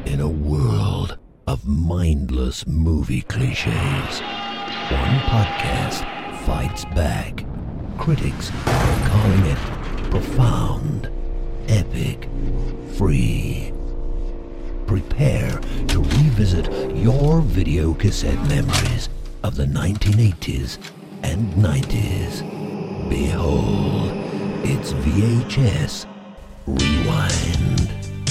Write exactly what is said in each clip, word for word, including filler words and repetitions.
In a world of mindless movie cliches, one podcast fights back. Critics are calling it profound, epic, free. Prepare to revisit your video cassette memories of the nineteen eighties and nineties. Behold, it's V H S Rewind.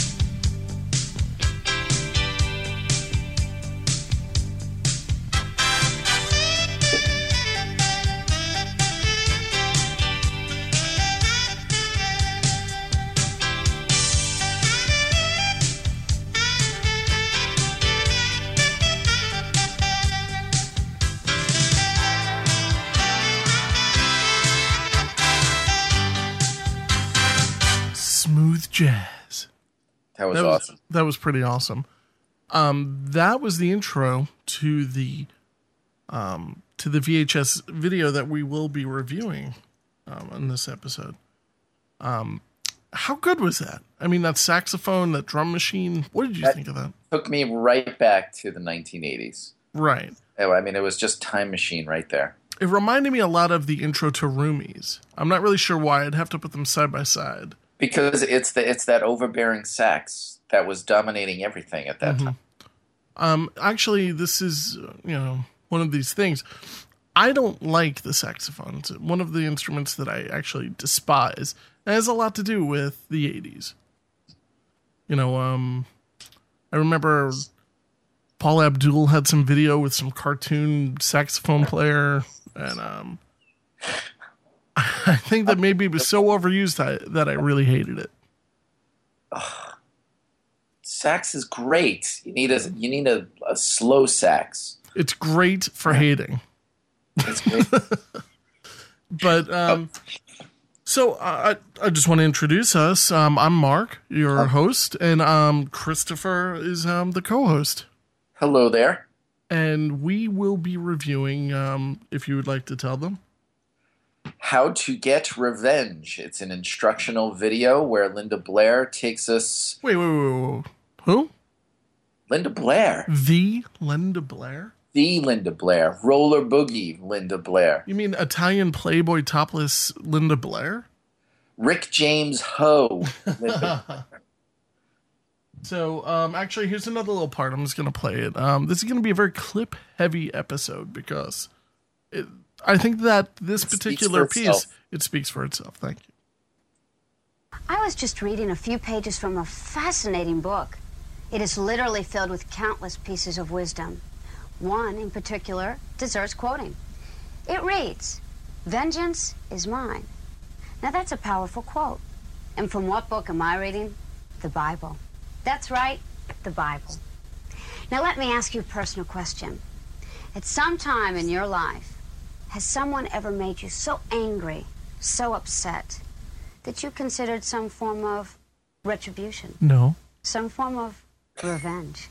Jazz. That was, that was awesome. That was pretty awesome. Um, that was the intro to the um, to the V H S video that we will be reviewing um, in this episode. Um, how good was that? I mean, that saxophone, that drum machine. What did you that think of that? Took me right back to the nineteen eighties. Right. I mean, it was just time machine right there. It reminded me a lot of the intro to Roomies. I'm not really sure why. I'd have to put them side by side. Because it's the it's that overbearing sax that was dominating everything at that mm-hmm. time. Um, actually, this is you know one of these things. I don't like the saxophone. It's one of the instruments that I actually despise. It has a lot to do with the eighties. You know, um, I remember Paul Abdul had some video with some cartoon saxophone player, and um. I think that maybe it was so overused that, that I really hated it. Ugh. Sax is great. You need a you need a, a slow sax. It's great for hating. It's great. But um, so uh, I I just want to introduce us. Um, I'm Mark, your um, host, and um, Christopher is um the co-host. Hello there. And we will be reviewing. Um, if you would like to tell them. How to Get Revenge. It's an instructional video where Linda Blair takes us... Wait, wait, wait, wait. Who? Linda Blair. The Linda Blair? The Linda Blair. Roller Boogie Linda Blair. You mean Italian Playboy topless Linda Blair? Rick James Ho Linda Blair. So, um, actually, here's another little part. I'm just going to play it. Um, this is going to be a very clip-heavy episode because... it. I think that this it particular piece, it speaks for itself. Thank you. I was just reading a few pages from a fascinating book. It is literally filled with countless pieces of wisdom. One, in particular, deserves quoting. It reads, "Vengeance is mine." Now, that's a powerful quote. And from what book am I reading? The Bible. That's right, the Bible. Now, let me ask you a personal question. At some time in your life, has someone ever made you so angry, so upset, that you considered some form of retribution? No. Some form of revenge?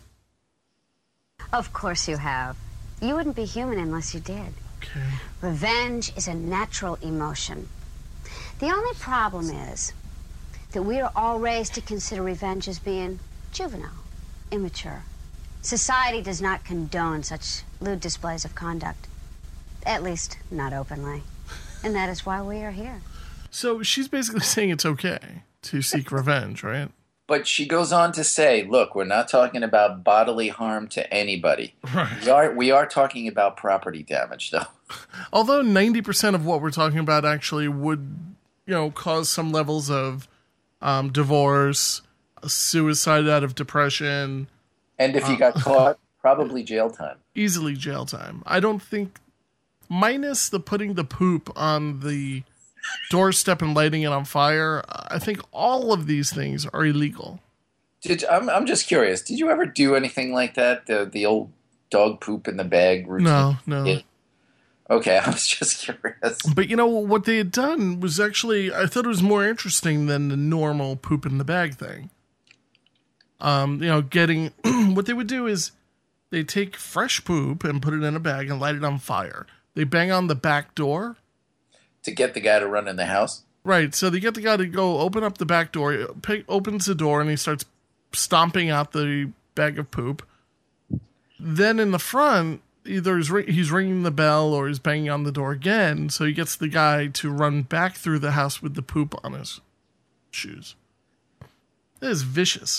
Of course you have. You wouldn't be human unless you did. Okay. Revenge is a natural emotion. The only problem is that we are all raised to consider revenge as being juvenile, immature. Society does not condone such lewd displays of conduct. At least, not openly. And that is why we are here. So she's basically saying it's okay to seek revenge, right? But she goes on to say, look, we're not talking about bodily harm to anybody. Right. We are, we are talking about property damage, though. Although ninety percent of what we're talking about actually would, you know, cause some levels of um, divorce, suicide out of depression. And if you uh, got caught, probably jail time. Easily jail time. I don't think... Minus the putting the poop on the doorstep and lighting it on fire, I think all of these things are illegal. Did I'm I'm just curious. Did you ever do anything like that? The the old dog poop in the bag routine? No, no. Yeah. Okay, I was just curious. But you know what they had done was actually, I thought it was more interesting than the normal poop in the bag thing. Um, you know, getting what they would do is they take fresh poop and put it in a bag and light it on fire. They bang on the back door To get the guy to run in the house? Right. So they get the guy to go open up the back door, pick, opens the door, and he starts stomping out the bag of poop. Then in the front, either he's, ring- he's ringing the bell or he's banging on the door again. So he gets the guy to run back through the house with the poop on his shoes. It is vicious.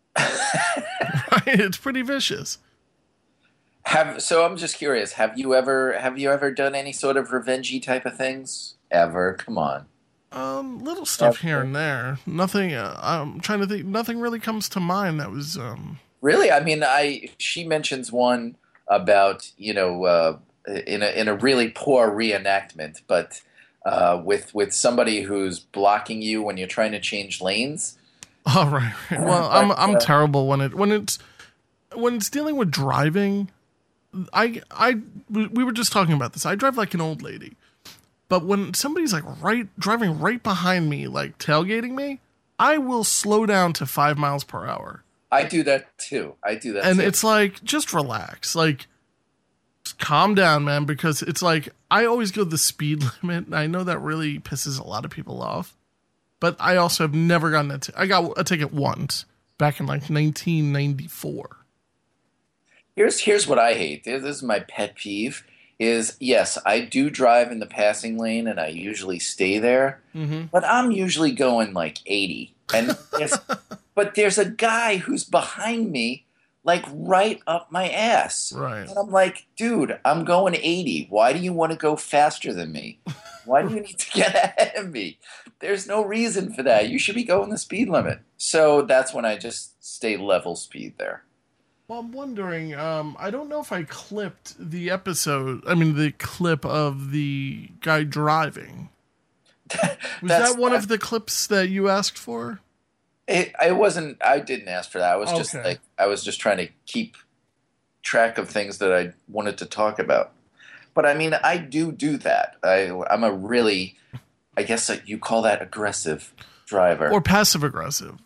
Right? It's pretty vicious. Have so I'm just curious. Have you ever have you ever done any sort of revengey type of things ever? Come on. Um, little stuff Okay. here and there. Nothing. Uh, I'm trying to think. Nothing really comes to mind that was. Um, Really? I mean, I she mentions one about you know uh, in a in a really poor reenactment, but uh, with with somebody who's blocking you when you're trying to change lanes. oh right. right. Well, I'm I'm uh, terrible when it when it's when it's dealing with driving. I I we were just talking about this. I drive like an old lady, but when somebody's like right driving right behind me, like tailgating me, I will slow down to five miles per hour. I do that too. I do that And too. it's like, just relax. Like, just calm down, man, because it's like, I always go the speed limit. And I know that really pisses a lot of people off. But I also have never gotten a t- I got a ticket once back in like nineteen ninety-four. Here's here's what I hate. This is my pet peeve. Is yes, I do drive in the passing lane, and I usually stay there. Mm-hmm. But I'm usually going like eighty, and there's, but there's a guy who's behind me, like right up my ass. Right. And I'm like, dude, I'm going eighty. Why do you want to go faster than me? Why do you need to get ahead of me? There's no reason for that. You should be going the speed limit. So that's when I just stay level speed there. Well, I'm wondering, um, I don't know if I clipped the episode, I mean, the clip of the guy driving. Was That's that one not- of the clips that you asked for? It, I wasn't. I didn't ask for that. I was just Okay. like I was just trying to keep track of things that I wanted to talk about. But I mean, I do do that. I, I'm a really, I guess that you call that aggressive driver. Or passive aggressive?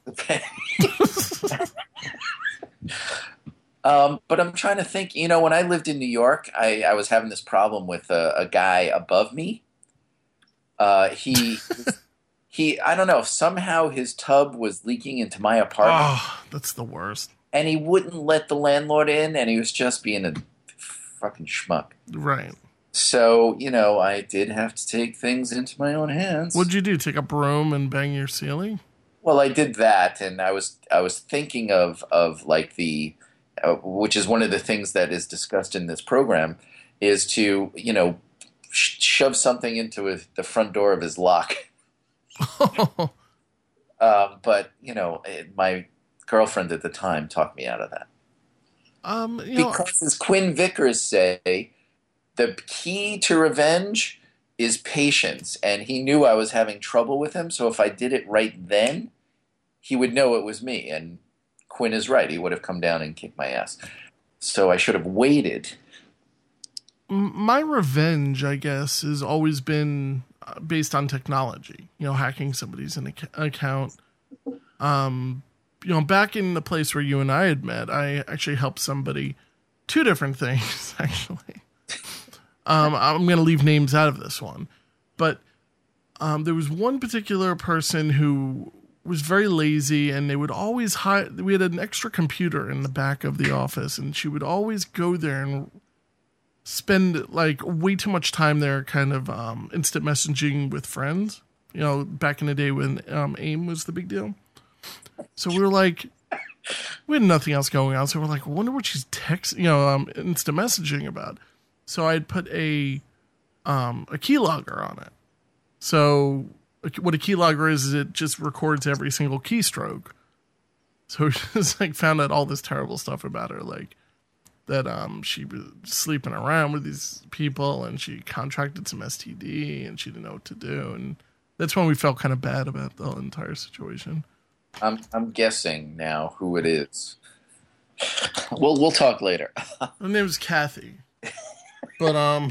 um, but I'm trying to think. You know, when I lived in New York, I, I was having this problem with a, a guy above me. Uh, he. He, I don't know, somehow his tub was leaking into my apartment, Oh, that's the worst. and he wouldn't let the landlord in, and he was just being a fucking schmuck. Right. So, you know, I did have to take things into my own hands. What'd you do? Take a broom and bang your ceiling? Well, I did that, and I was I was thinking of of like the, uh, which is one of the things that is discussed in this program, is to you know sh- shove something into his, the front door of his lock. um, but you know, it, my girlfriend at the time talked me out of that. um, you know, Because, as Quinn Vickers say, the key to revenge is patience, and he knew I was having trouble with him. So if I did it right then, he would know it was me. And Quinn is right; he would have come down and kicked my ass. So I should have waited. m- my revenge, I guess, has always been uh, based on technology. You know, hacking somebody's an ac- account. Um, you know, back in the place where you and I had met, I actually helped somebody. Two different things, actually. Um, I'm going to leave names out of this one, but um, there was one particular person who was very lazy, and they would always hide. We had an extra computer in the back of the office, and she would always go there and spend like way too much time there, kind of um, instant messaging with friends. You know, back in the day when um, AIM was the big deal. So we were like, we had nothing else going on, so we're like, I wonder what she's text, you know, um, instant messaging about. So I'd put a um, a keylogger on it. So what a keylogger is, is it just records every single keystroke. So we just like found out all this terrible stuff about her, like that um, she was sleeping around with these people, and she contracted some S T D, and she didn't know what to do, and that's when we felt kind of bad about the whole entire situation. I'm I'm guessing now who it is. We'll we'll talk later. Her name's Kathy. But, um,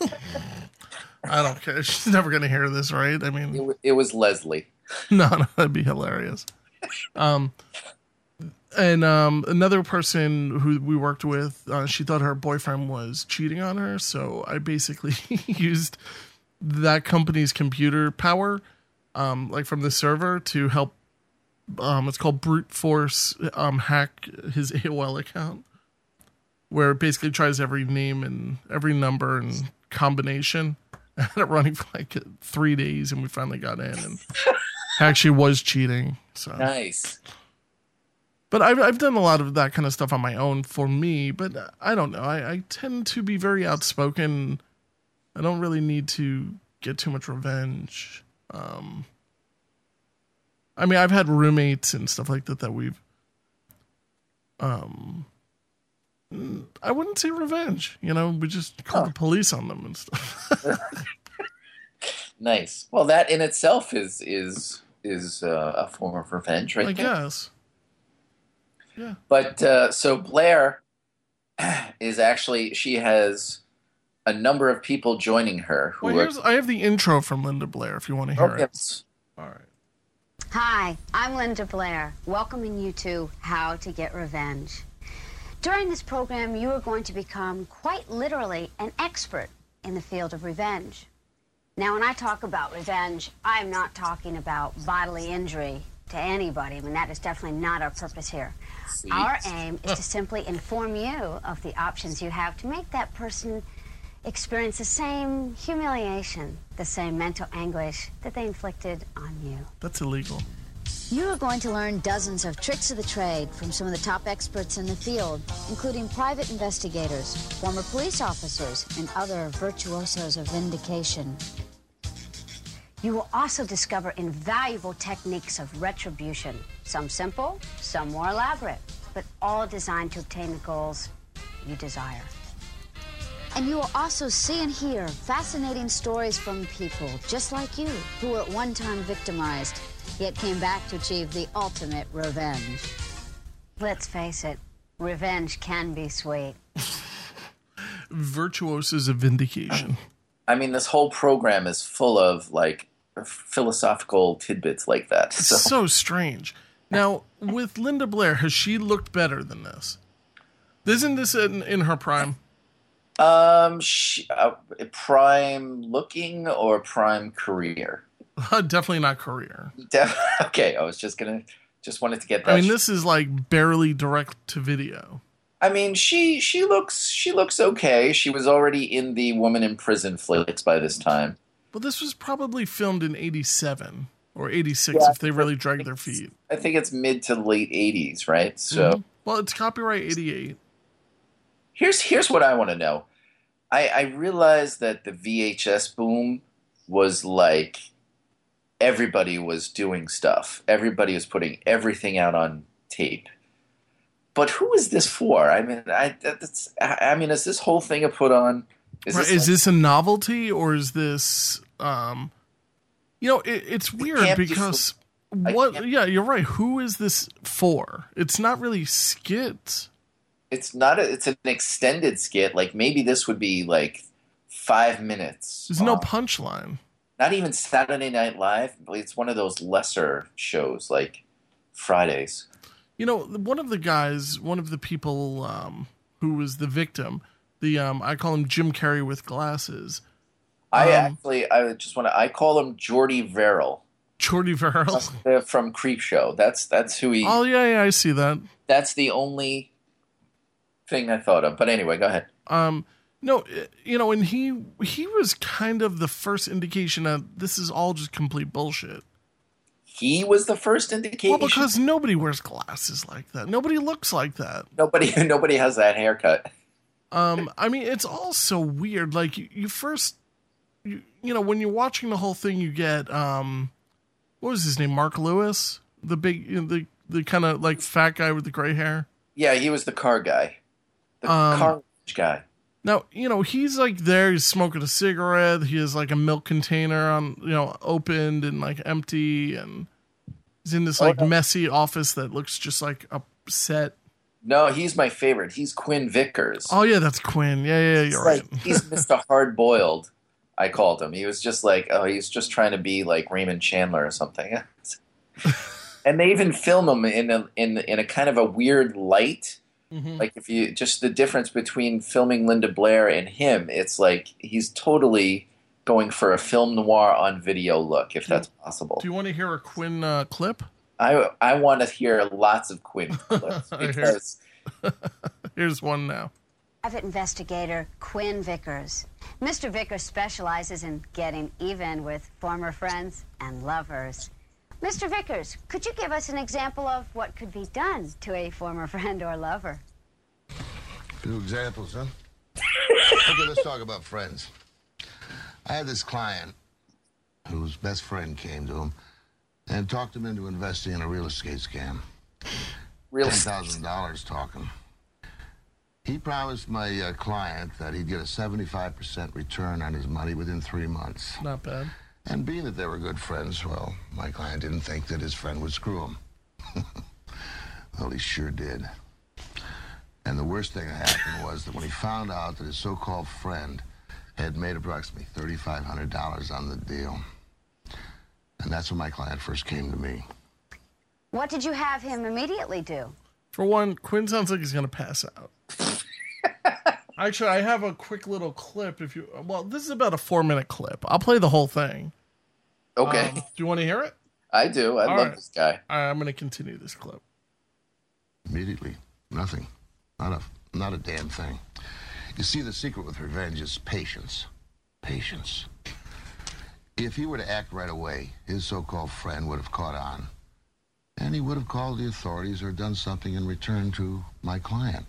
I don't care. She's never going to hear this, right? I mean, It, w- it was Leslie. no, no, that'd be hilarious. Um, and, um, another person who we worked with, uh, she thought her boyfriend was cheating on her. So I basically used that company's computer power, um, like from the server to help Um, it's called Brute Force um, Hack His A O L account, where it basically tries every name and every number and combination. I had it running for like three days, and we finally got in, and actually was cheating. So Nice. But I've I've done a lot of that kind of stuff on my own for me. But I don't know. I, I tend to be very outspoken. I don't really need to get too much revenge. Um, I mean, I've had roommates and stuff like that that we've. Um, I wouldn't say revenge. You know, we just call Huh. the police on them and stuff. Nice. Well, that in itself is is is uh, a form of revenge, right I there. guess. Yeah. But uh, so Blair is actually, she has a number of people joining her who Well, are. here's, I have the intro from Linda Blair if you want to hear Oh, it. yes. All right. Hi, I'm Linda Blair, welcoming you to How to Get Revenge. During this program, you are going to become quite literally an expert in the field of revenge. Now, when I talk about revenge, I'm not talking about bodily injury to anybody. I mean, that is definitely not our purpose here. See? Our aim is to simply inform you of the options you have to make that person experience the same humiliation, the same mental anguish that they inflicted on you. That's illegal. You are going to learn dozens of tricks of the trade from some of the top experts in the field, including private investigators, former police officers, and other virtuosos of vindication. You will also discover invaluable techniques of retribution, some simple, some more elaborate, but all designed to obtain the goals you desire. And you will also see and hear fascinating stories from people just like you, who were at one time victimized, yet came back to achieve the ultimate revenge. Let's face it, revenge can be sweet. Virtuosos of vindication. I mean, this whole program is full of like philosophical tidbits like that. It's So, so strange. Now, with Linda Blair, has she looked better than this? Isn't this in, in her prime? um, she, uh, prime looking or prime career? Definitely not career. Def- okay, I was just gonna, just wanted to get that. I mean, this is like barely direct to video. I mean, she she looks she looks okay. She was already in the Woman in Prison flicks by this time. Well, this was probably filmed in eighty-seven or eighty-six Yeah, if they really dragged their feet. I think it's mid to late eighties, right? So Mhm. Well, it's copyright eighty-eight. here's here's what I want to know. I I realized that the V H S boom was like everybody was doing stuff. Everybody was putting everything out on tape. But who is this for? I mean, I that's I I mean, is this whole thing a put on? Is Right, this is like- this a novelty or is this, um, you know, it, it's weird can't be because I what? can't- Yeah, you're right. Who is this for? It's not really skits. It's not a, it's an extended skit. Like maybe this would be like five minutes. There's no long. punchline. Not even Saturday Night Live. It's one of those lesser shows like Fridays. You know, one of the guys, one of the people um, who was the victim, the um, I call him Jim Carrey with glasses, I Um, actually, I would just want to. I call him Jordy Verrill Jordy Verrill. uh, from Creep Show. That's that's who he. Oh yeah, yeah, I see that. That's the only thing I thought of. But anyway, go ahead. Um, no, i- you know, and he he was kind of the first indication that this is all just complete bullshit. He was the first indication. Well, because nobody wears glasses like that. Nobody looks like that. nobody nobody has that haircut. Um, I mean, it's all so weird. Like you, you first, you, you know, when you're watching the whole thing, you get um, what was his name? Mark Lewis, the big, you know, the the kind of like fat guy with the gray hair. Yeah, he was the car guy, the Um, car guy. Now, you know, he's like there, he's smoking a cigarette. He has like a milk container on, you know, opened and like empty. And he's in this Oh, like no. messy office that looks just like a set. No, he's my favorite. He's Quinn Vickers. Oh, yeah, that's Quinn. Yeah, yeah, yeah, He's you're like, right. he's Mister Hard Boiled. I called him. He was just like, oh, he's just trying to be like Raymond Chandler or something. And they even film him in a in in a kind of a weird light. Mhm. Like if you just the difference between filming Linda Blair and him, it's like he's totally going for a film noir on video look, if that's possible. Do you want to hear a Quinn uh, clip? I I want to hear lots of Quinn clips because here's one now. Private investigator Quinn Vickers. Mister Vickers specializes in getting even with former friends and lovers. Mister Vickers, could you give us an example of what could be done to a former friend or lover? Few examples, huh? Okay, let's talk about friends. I had this client whose best friend came to him and talked him into investing in a real estate scam. Real ten thousand dollars talking. He promised my uh, client that he'd get a seventy-five percent return on his money within three months. Not bad. And being that they were good friends, well, my client didn't think that his friend would screw him. Well, he sure did. And the worst thing that happened was that when he found out that his so-called friend had made approximately three thousand five hundred dollars on the deal. And that's when my client first came to me. What did you have him immediately do? For one, Quinn sounds like he's going to pass out. Actually, I have a quick little clip. If you, well, this is about a four-minute clip. I'll play the whole thing. Okay. Um, do you want to hear it? I do. I All love right. this guy. All right, I'm going to continue this clip. Immediately. Nothing. Not a, not a damn thing. You see, the secret with revenge is patience. Patience. If he were to act right away, his so-called friend would have caught on. And he would have called the authorities or done something in return to my client.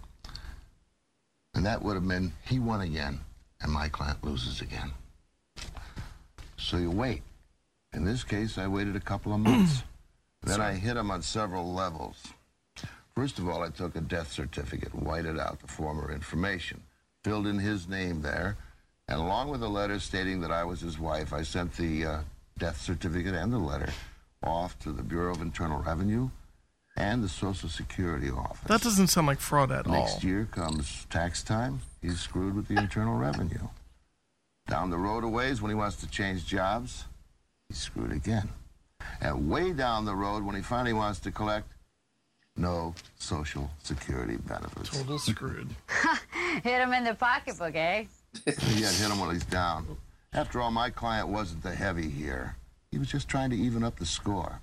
And that would have meant he won again, and my client loses again. So you wait. In this case, I waited a couple of months. Then I hit him on several levels. First of all, I took a death certificate, whited out the former information, filled in his name there, and along with a letter stating that I was his wife, I sent the uh, death certificate and the letter off to the Bureau of Internal Revenue and the Social Security Office. That doesn't sound like fraud at all. Next year comes tax time. He's screwed with the Internal Revenue. Down the road a ways, when he wants to change jobs, he's screwed again. And way down the road, when he finally wants to collect, no Social Security benefits. Total screwed. Hit him in the pocketbook, eh? Yeah, hit him while he's down. After all, my client wasn't the heavy here. He was just trying to even up the score.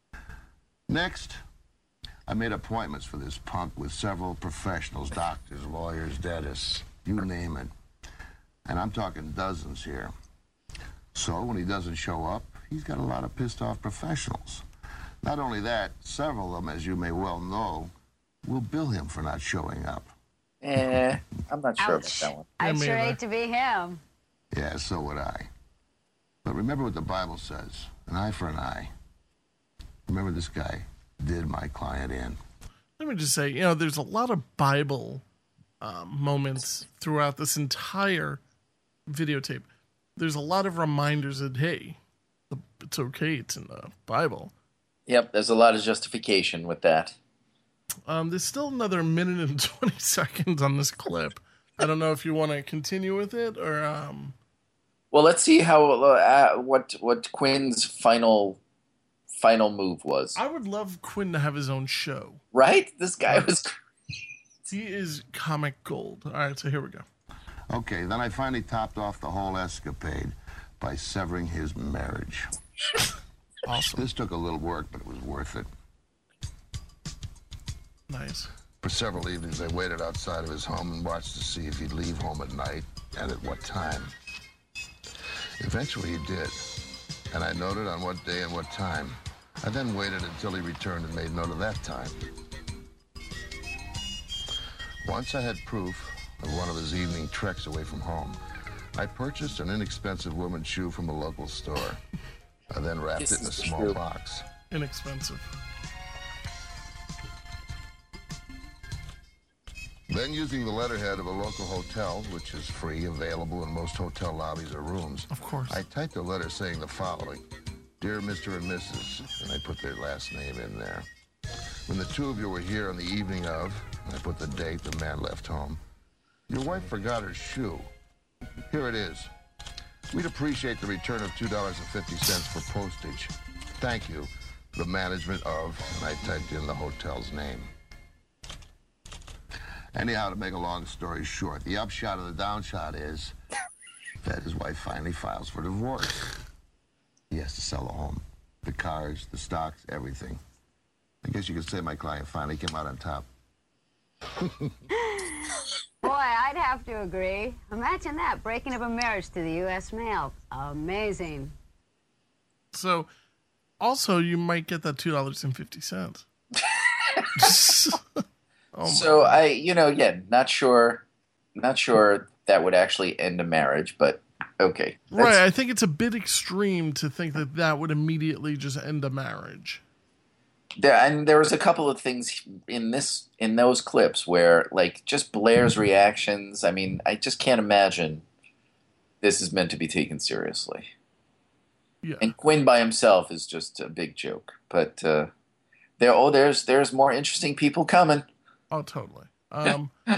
Next, I made appointments for this punk with several professionals, doctors, lawyers, dentists, you name it. And I'm talking dozens here. So when he doesn't show up, he's got a lot of pissed off professionals. Not only that, several of them, as you may well know, will bill him for not showing up. Eh, I'm not sure Ouch. about that one. I'd me sure either. hate to be him. Yeah, so would I. But remember what the Bible says, an eye for an eye. Remember, this guy did my client in. Let me just say, you know, there's a lot of Bible um, moments throughout this entire videotape. There's a lot of reminders that, hey, the, it's okay, it's in the Bible. Yep, there's a lot of justification with that. Um, there's still another minute and twenty seconds on this clip. I don't know if you want to continue with it or... Um... Well, let's see how uh, what what Quinn's final final move was. I would love Quinn to have his own show. Right? This guy was. He is comic gold. All right, so here we go. Okay, then I finally topped off the whole escapade by severing his marriage. Awesome. This took a little work, but it was worth it. Nice. For several evenings, I waited outside of his home and watched to see if he'd leave home at night and at what time. Eventually he did, and I noted on what day and what time. I then waited until he returned and made note of that time. Once I had proof of one of his evening treks away from home, I purchased an inexpensive woman's shoe from a local store. I then wrapped This it in a is small true. box. Inexpensive. Then, using the letterhead of a local hotel, which is free, available in most hotel lobbies or rooms, Of course. I typed a letter saying the following: Dear Mister and Missus, and I put their last name in there. When the two of you were here on the evening of, and I put the date the man left home, your wife forgot her shoe. Here it is. We'd appreciate the return of two dollars and fifty cents for postage. Thank you. The management of, and I typed in the hotel's name. Anyhow, to make a long story short, the upshot of the downshot is that his wife finally files for divorce. He has to sell the home, the cars, the stocks, everything. I guess you could say my client finally came out on top. Boy, I'd have to agree. Imagine that, breaking up a marriage to the U S mail. Amazing. So, also, you might get that two dollars and fifty cents. Oh so, I, you know, again, not sure, not sure that would actually end a marriage, but okay. That's... Right, I think it's a bit extreme to think that that would immediately just end a marriage. There, and there was a couple of things in this, in those clips where, like, just Blair's reactions. I mean, I just can't imagine this is meant to be taken seriously. Yeah. And Quinn by himself is just a big joke. But uh, there, oh, there's there's more interesting people coming. Oh, totally. Um, yeah.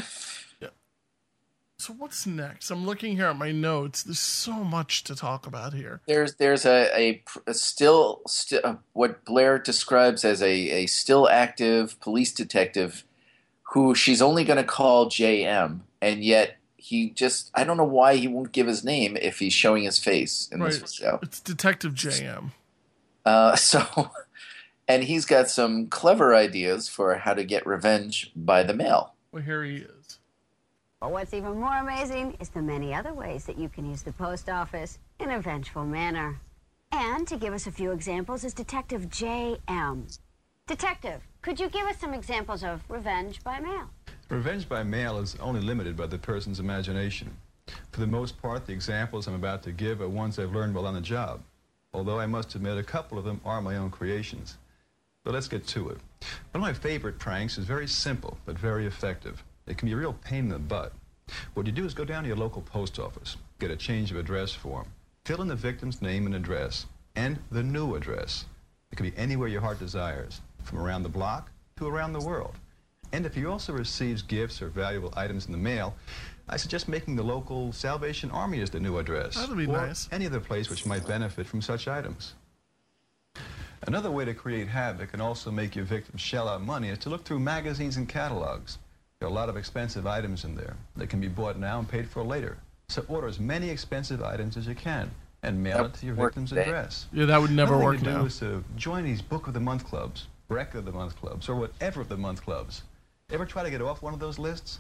So what's next? I'm looking here at my notes. There's so much to talk about here. There's there's a, a, a still st- what Blair describes as a, a still active police detective who she's only going to call J M, and yet he just, I don't know why he won't give his name if he's showing his face in right. this video. It's Detective J M. Uh, so, and he's got some clever ideas for how to get revenge by the mail. Well, here he is. But what's even more amazing is the many other ways that you can use the post office in a vengeful manner. And to give us a few examples is Detective J M. Detective, could you give us some examples of revenge by mail? Revenge by mail is only limited by the person's imagination. For the most part, the examples I'm about to give are ones I've learned while on the job, although I must admit a couple of them are my own creations. But let's get to it. One of my favorite pranks is very simple, but very effective. It can be a real pain in the butt. What you do is go down to your local post office, get a change of address form, fill in the victim's name and address, and the new address. It can be anywhere your heart desires, from around the block to around the world. And if he also receives gifts or valuable items in the mail, I suggest making the local Salvation Army as the new address. That'd be or nice. any other place which might benefit from such items. Another way to create havoc and also make your victims shell out money is to look through magazines and catalogs. There are a lot of expensive items in there that can be bought now and paid for later. So order as many expensive items as you can and mail it to your victim's address. Yeah, that would never Another work thing to now. do is to join these Book of the Month clubs, Record of the Month clubs, or whatever of the month clubs. Ever try to get off one of those lists?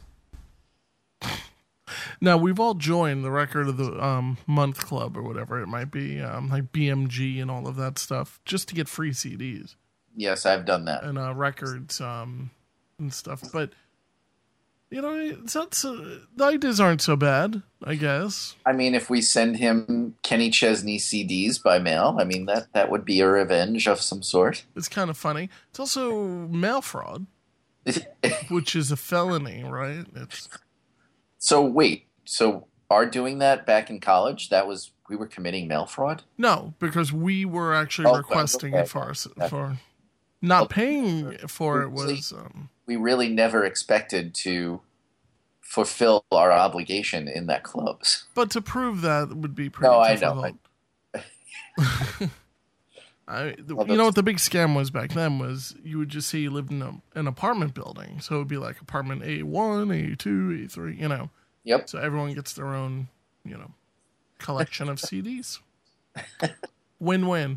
Now, we've all joined the Record of the um, Month Club or whatever it might be, um, like B M G and all of that stuff, just to get free C Ds. Yes, I've done that. And uh, records um, and stuff. But, you know, it's not so, the ideas aren't so bad, I guess. I mean, if we send him Kenny Chesney C Ds by mail, I mean, that, that would be a revenge of some sort. It's kind of funny. It's also mail fraud, which is a felony, right? It's... So wait, so our doing that back in college, that was, we were committing mail fraud? No, because we were actually okay, requesting okay. it for us, for not paying for it was... Um, we really never expected to fulfill our obligation in that clubs. But to prove that would be pretty no, difficult. I know. I, the, well, you know what the big scam was back then was you would just say you lived in a, an apartment building. So it would be like apartment A one, A two, A three, you know. Yep. So everyone gets their own, you know, collection of C Ds. Win-win.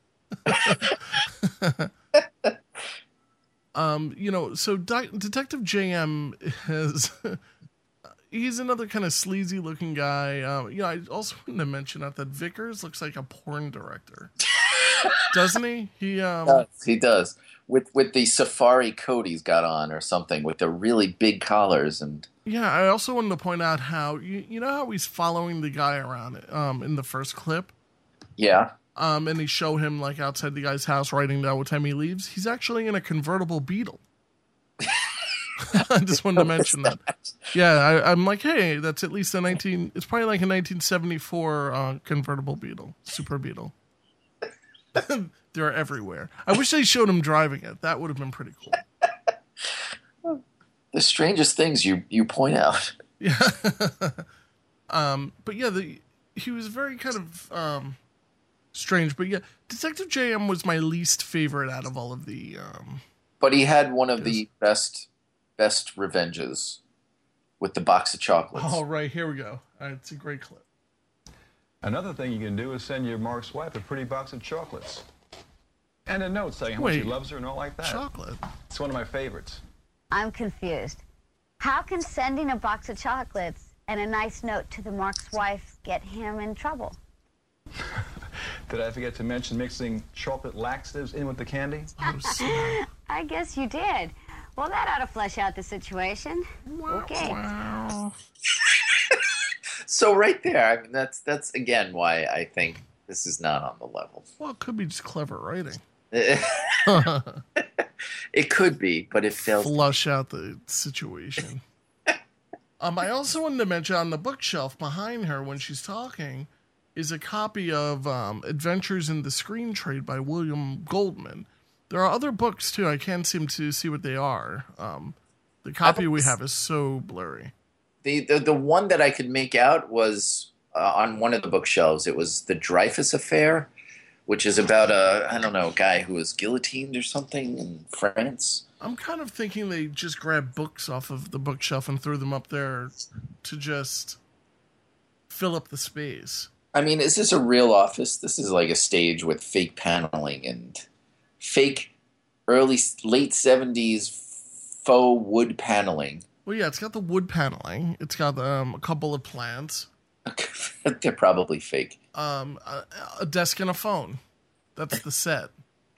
um, you know, so Di- Detective J M has... He's another kind of sleazy looking guy. Um, you know, I also wanted to mention that that Vickers looks like a porn director. Doesn't he? He um does. He does. With with the safari coat he's got on or something with the really big collars and yeah, I also wanted to point out how you you know how he's following the guy around um in the first clip? Yeah. Um and they show him like outside the guy's house writing down what time he leaves. He's actually in a convertible Beetle. I just wanted to mention that. Yeah, I, I'm like, hey, that's at least a nineteen. It's probably like a nineteen seventy-four uh, convertible Beetle, Super Beetle. They're everywhere. I wish they showed him driving it. That would have been pretty cool. The strangest things you you point out. Yeah. um, but yeah, the he was very kind of um, strange. But yeah, Detective J M was my least favorite out of all of the. Um, but he had one of the best. Best revenges with the box of chocolates. Oh, right. Here we go. All right, it's a great clip. Another thing you can do is send your Mark's wife a pretty box of chocolates. And a note saying how much Wait. he loves her and all like that. Chocolate? It's one of my favorites. I'm confused. How can sending a box of chocolates and a nice note to the Mark's wife get him in trouble? Did I forget to mention mixing chocolate laxatives in with the candy? Oh, snap. I guess you did. Well, that ought to flesh out the situation. Okay. Wow. So right there, I mean, that's that's again why I think this is not on the level. Well, it could be just clever writing. It could be, but it fails. Flush out the situation. um, I also wanted to mention on the bookshelf behind her when she's talking is a copy of um, Adventures in the Screen Trade by William Goldman. There are other books too. I can't seem to see what they are. Um, the copy we have is so blurry. The, the the one that I could make out was uh, on one of the bookshelves. It was The Dreyfus Affair, which is about a, I don't know, guy who was guillotined or something in France. I'm kind of thinking they just grabbed books off of the bookshelf and threw them up there to just fill up the space. I mean, is this a real office? This is like a stage with fake paneling and fake early, late seventies faux wood paneling. Well, yeah, it's got the wood paneling. It's got um, a couple of plants. They're probably fake. Um, a, a desk and a phone. That's the set.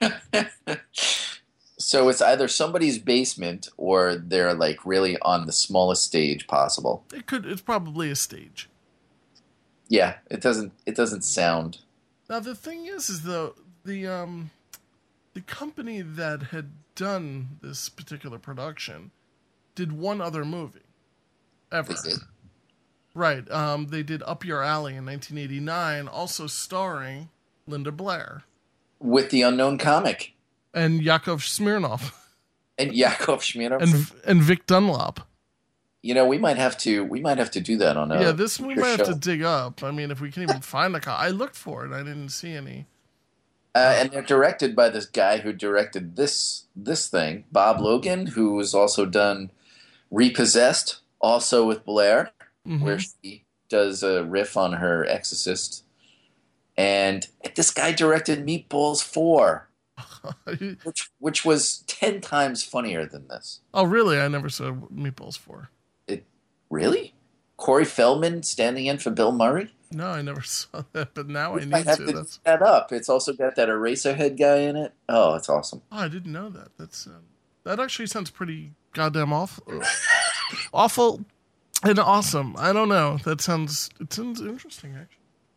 So it's either somebody's basement or they're like really on the smallest stage possible. It could. It's probably a stage. Yeah, it doesn't. It doesn't sound. Now the thing is, is the the um the company that had done this particular production did one other movie ever. Is it? Right. Um, they did Up Your Alley in nineteen eighty-nine, also starring Linda Blair With the unknown comic. and Yakov Smirnoff And Yakov Smirnoff. and and Vic Dunlop. You know, we might have to. We might have to do that on a. Yeah, this we future might have show. to dig up. I mean, if we can even find the co- I looked for it. I didn't see any. Uh, and they're directed by this guy who directed this this thing, Bob Logan, who has also done Repossessed, also with Blair, Mhm. where she does a riff on her Exorcist. And this guy directed Meatballs four, which which was ten times funnier than this. Oh, really? I never saw Meatballs four. It really? Corey Feldman standing in for Bill Murray? No, I never saw that, but now I I need have to. to That's. look that up. It's also got that Eraserhead guy in it. Oh, it's awesome. Oh, I didn't know that. That's um, that actually sounds pretty goddamn awful, awful, and awesome. I don't know. That sounds it sounds interesting actually.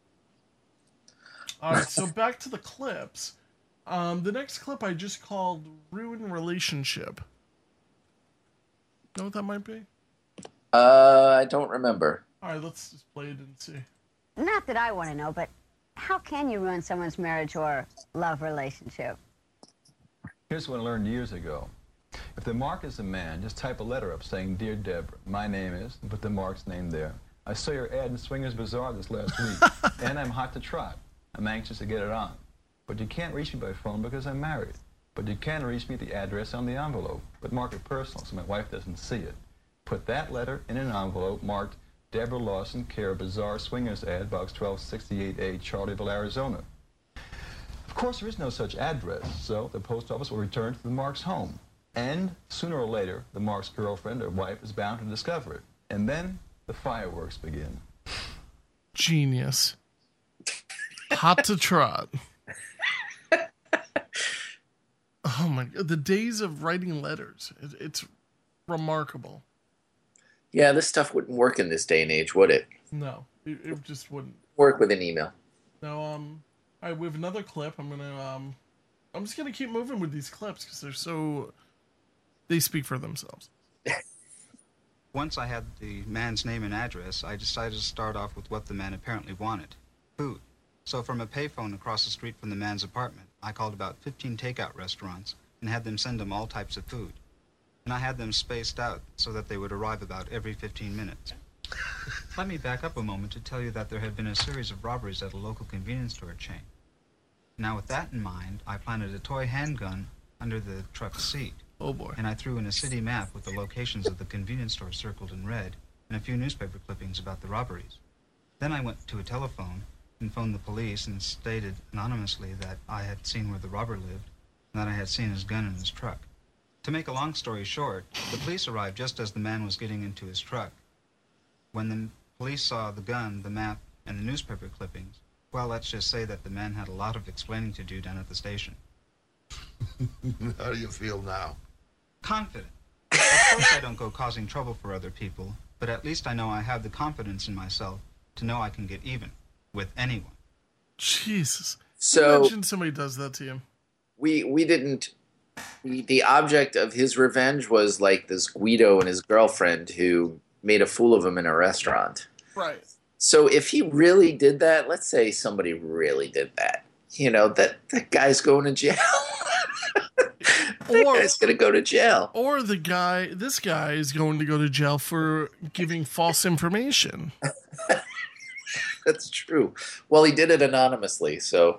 All right, so back to the clips. Um, the next clip I just called "Ruin Relationship." Know what that might be? Uh, I don't remember. All right, let's just play it and see. Not that I want to know, but how can you ruin someone's marriage or love relationship? Here's what I learned years ago. If the mark is a man, just type a letter up saying, "Dear Deborah, my name is," and put the mark's name there. I saw your ad in Swingers Bazaar this last week, and I'm hot to trot. I'm anxious to get it on. But you can't reach me by phone because I'm married. But you can reach me at the address on the envelope, but mark it personal so my wife doesn't see it. Put that letter in an envelope marked Deborah Lawson, care of Bazaar Swingers ad, box twelve sixty-eight A, Charleville, Arizona. Of course, there is no such address, so the post office will return to the mark's home. And sooner or later, the mark's girlfriend or wife is bound to discover it. And then the fireworks begin. Genius. Hot to trot. Oh my god, the days of writing letters. It, it's remarkable. Yeah, this stuff wouldn't work in this day and age, would it? No, it, it just wouldn't. Work with an email. Now, um, all right, we have another clip. I'm gonna, um, I'm just gonna keep moving with these clips because they're so, they speak for themselves. Once I had the man's name and address, I decided to start off with what the man apparently wanted, food. So from a payphone across the street from the man's apartment, I called about fifteen takeout restaurants and had them send him all types of food. And I had them spaced out so that they would arrive about every fifteen minutes. Let me back up a moment to tell you that there had been a series of robberies at a local convenience store chain. Now with that in mind, I planted a toy handgun under the truck's seat. Oh boy. And I threw in a city map with the locations of the convenience stores circled in red and a few newspaper clippings about the robberies. Then I went to a telephone and phoned the police and stated anonymously that I had seen where the robber lived and that I had seen his gun in his truck. To make a long story short, the police arrived just as the man was getting into his truck. When the police saw the gun, the map, and the newspaper clippings, well, let's just say that the man had a lot of explaining to do down at the station. How do you feel now? Confident. Of course I don't go causing trouble for other people, but at least I know I have the confidence in myself to know I can get even with anyone. Jesus. So imagine somebody does that to you. we we didn't. The, the object of his revenge was like this Guido and his girlfriend who made a fool of him in a restaurant. Right. So if he really did that, let's say somebody really did that, you know, that, that guy's going to jail. That Or- guy's going to go to jail. Or the guy, this guy is going to go to jail for giving false information. That's true. Well, he did it anonymously, so.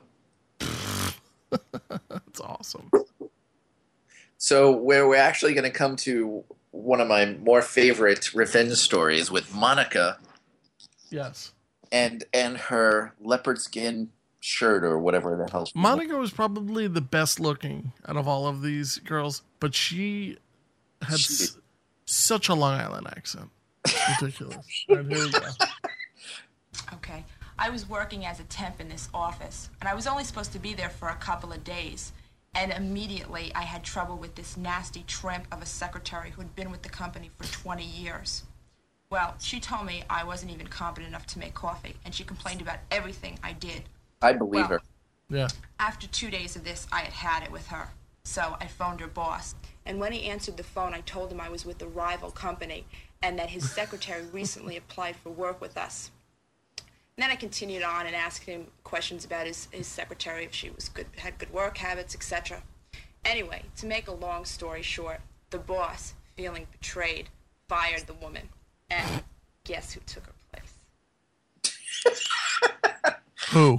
That's awesome. So where we're actually going to come to one of my more favorite revenge stories with Monica Yes. and and her leopard skin shirt or whatever the hell. Monica was probably the best looking out of all of these girls, but she had She- s- such a Long Island accent. Ridiculous. All right, here we go. Okay. I was working as a temp in this office, and I was only supposed to be there for a couple of days. And immediately I had trouble with this nasty trimp of a secretary who had been with the company for twenty years. Well, she told me I wasn't even competent enough to make coffee, and she complained about everything I did. I believe Well, her. Yeah. After two days of this, I had had it with her. So I phoned her boss. And when he answered the phone, I told him I was with a rival company and that his secretary recently applied for work with us. And then I continued on and asked him questions about his, his secretary, if she was good, had good work habits, et cetera. Anyway, to make a long story short, the boss, feeling betrayed, fired the woman. And guess who took her place? Who?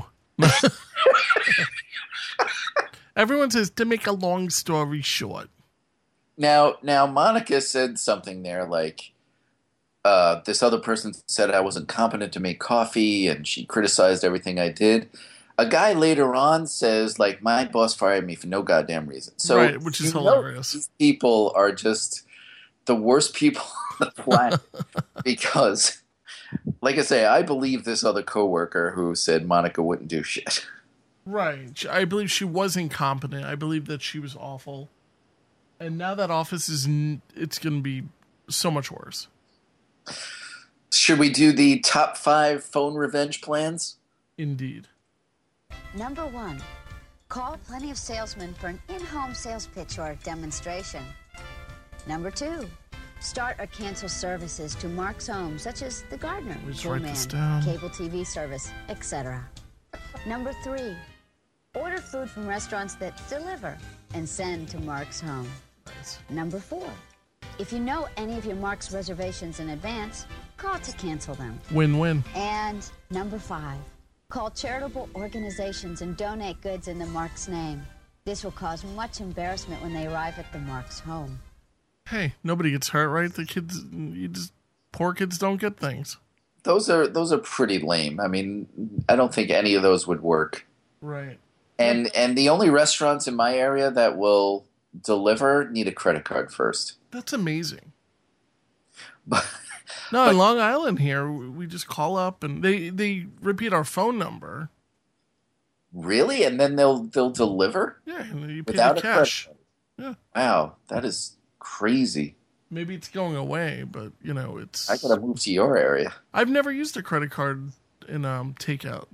Everyone says to make a long story short. Now, now Monica said something there like, uh, this other person said I wasn't competent to make coffee, and she criticized everything I did. A guy later on says, like, my boss fired me for no goddamn reason. So, Right, which is you know hilarious. These people are just the worst people on the planet because, like I say, I believe this other coworker who said Monica wouldn't do shit. Right. I believe she was incompetent. I believe that she was awful. And now that office is, n- it's going to be so much worse. Should we do the top five phone revenge plans? Indeed. Number one, call plenty of salesmen for an in-home sales pitch or demonstration. Number two, start or cancel services to Mark's Home, such as The Gardener, Let's Joe write Man, this down. cable T V service, et cetera. Number three, order food from restaurants that deliver and send to Mark's Home. Nice. Number four, if you know any of your Mark's reservations in advance, call to cancel them. Win-win. And number five, call charitable organizations and donate goods in the Mark's name. This will cause much embarrassment when they arrive at the Mark's home. Hey, nobody gets hurt, right? The kids, you just, poor kids don't get things. Those are those are pretty lame. I mean, I don't think any of those would work. Right. And and the only restaurants in my area that will deliver need a credit card first. That's amazing. But No, in Long Island here, we just call up and they, they repeat our phone number. really, and then they'll they'll deliver Yeah, and you pay without the a credit cash. card. Yeah. Wow, that is crazy. Maybe it's going away, but, you know, it's... I gotta move to your area. I've never used a credit card in um, takeout.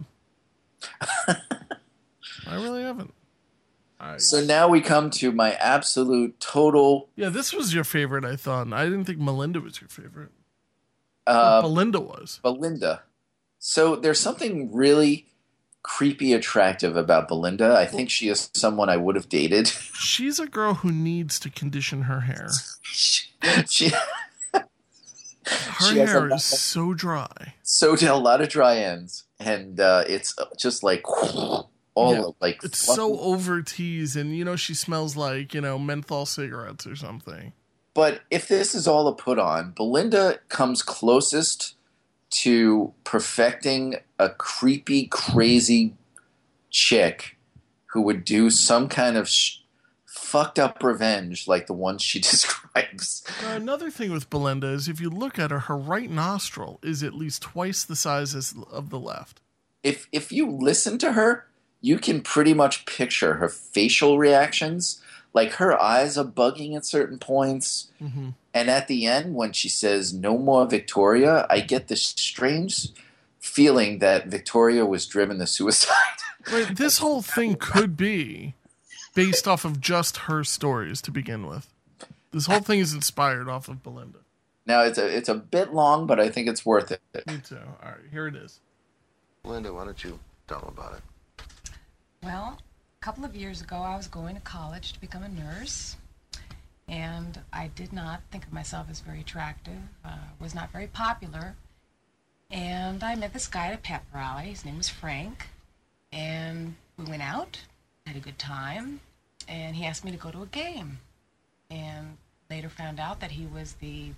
I really haven't. I, So now we come to my absolute total. yeah, this was your favorite, I thought. I didn't think Melinda was your favorite. Uh, Belinda was. Belinda. So there's something really creepy attractive about Belinda. I think she is someone I would have dated. She's a girl who needs to condition her hair. she, she Her She has a hair lot is of- so dry. so a lot of dry ends, and uh, it's just like all Yeah, like It's fluffy. so over teased, and you know she smells like, you know, menthol cigarettes or something. But if this is all a put on, Belinda comes closest to perfecting a creepy, crazy chick who would do some kind of sh- fucked up revenge like the one she describes. Now, another thing with Belinda is if you look at her, her right nostril is at least twice the size as of the left. If if you listen to her, you can pretty much picture her facial reactions. Like her eyes are bugging at certain points. Mm-hmm. And at the end, when she says, "No more Victoria," I get this strange feeling that Victoria was driven to suicide. Right, this whole thing could be based off of just her stories to begin with. This whole thing is inspired off of Belinda. Now, it's a, it's a bit long, but I think it's worth it. Me too. All right, here it is. Linda, why don't you tell them about it? Well, a couple of years ago, I was going to college to become a nurse, and I did not think of myself as very attractive, uh, was not very popular, and I met this guy at a pep rally. His name was Frank, and we went out, had a good time, and he asked me to go to a game, and later found out that he was the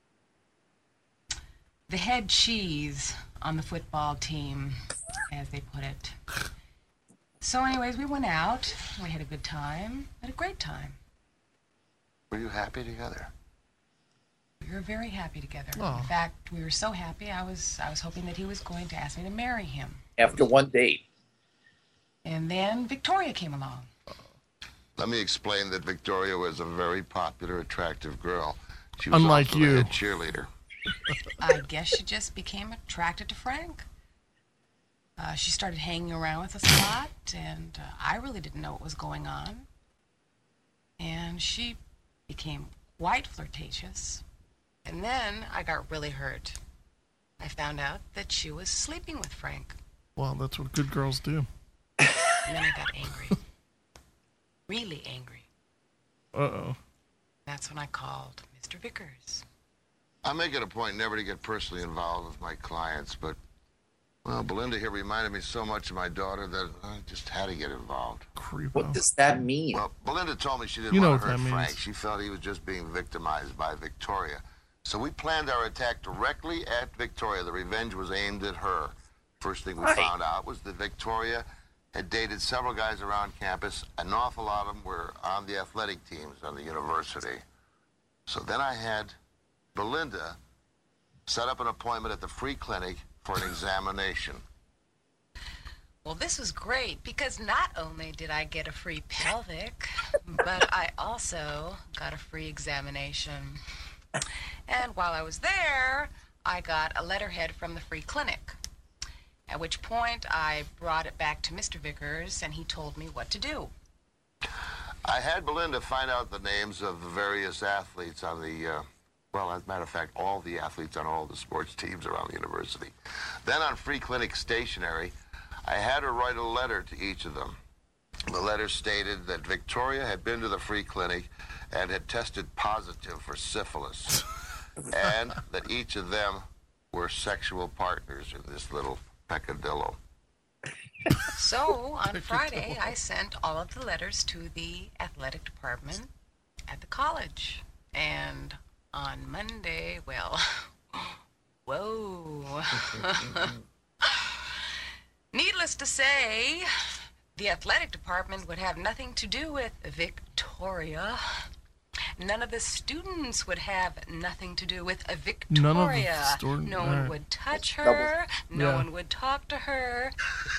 the head cheese on the football team, as they put it. So anyways, we went out, we had a good time, had a great time. Were you happy together? We were very happy together. Oh. In fact, we were so happy, I was I was hoping that he was going to ask me to marry him. After one date. And then Victoria came along. Let me explain that Victoria was a very popular, attractive girl. She was Unlike also you. the head cheerleader. I guess she just became attracted to Frank. Uh, she started hanging around with us a lot, and uh, I really didn't know what was going on. And she became quite flirtatious. And then I got really hurt. I found out that she was sleeping with Frank. Well, that's what good girls do. And then I got angry. Really angry. Uh-oh. That's when I called Mister Vickers. I make it a point never to get personally involved with my clients, but, well, Belinda here reminded me so much of my daughter that I just had to get involved. Creepo. What does that mean? Well, Belinda told me she didn't You know want to what hurt that Frank. means. She felt he was just being victimized by Victoria. So we planned our attack directly at Victoria. The revenge was aimed at her. First thing we Right. found out was that Victoria had dated several guys around campus. An awful lot of them were on the athletic teams on the university. So then I had Belinda set up an appointment at the free clinic for an examination. Well, this was great because not only did I get a free pelvic, but I also got a free examination. And while I was there, I got a letterhead from the free clinic, at which point I brought it back to Mister Vickers, and he told me what to do. I had Belinda find out the names of the various athletes on the, uh, well, as a matter of fact, all the athletes on all the sports teams around the university. Then on free clinic stationery, I had her write a letter to each of them. The letter stated that Victoria had been to the free clinic and had tested positive for syphilis, and that each of them were sexual partners in this little peccadillo. So on Friday, I sent all of the letters to the athletic department at the college. And on Monday, well, whoa. Needless to say, the athletic department would have nothing to do with Victoria. None of the students would have nothing to do with Victoria. None of the student- no one alright. would touch her. No Yeah. one would talk to her.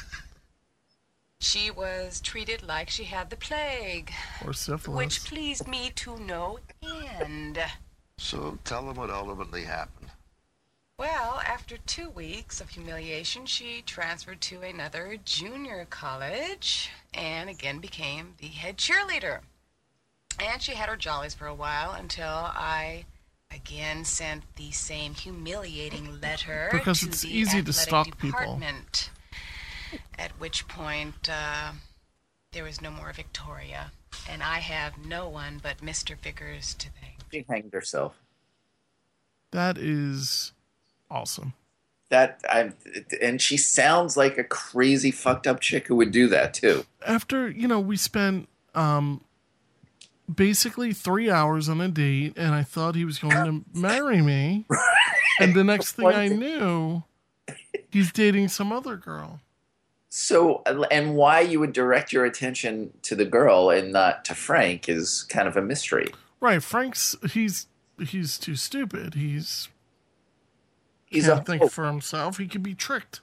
She was treated like she had the plague, Or syphilis. which pleased me to no end. So tell them what ultimately happened. Well, after two weeks of humiliation, she transferred to another junior college and again became the head cheerleader. And she had her jollies for a while until I again sent the same humiliating letter Because to it's the easy to athletic stalk people. department. At which point, uh, there was no more Victoria, and I have no one but Mister Vickers to thank. She hanged herself. That is awesome. That I'm, and she sounds like a crazy fucked up chick who would do that too. After, you know, we spent um, basically three hours on a date, and I thought he was going to marry me. And the next thing I knew, he's dating some other girl. So, and why you would direct your attention to the girl and not to Frank is kind of a mystery. Right, Frank's he's he's too stupid. He's He's can't a think hope. for himself. He can be tricked.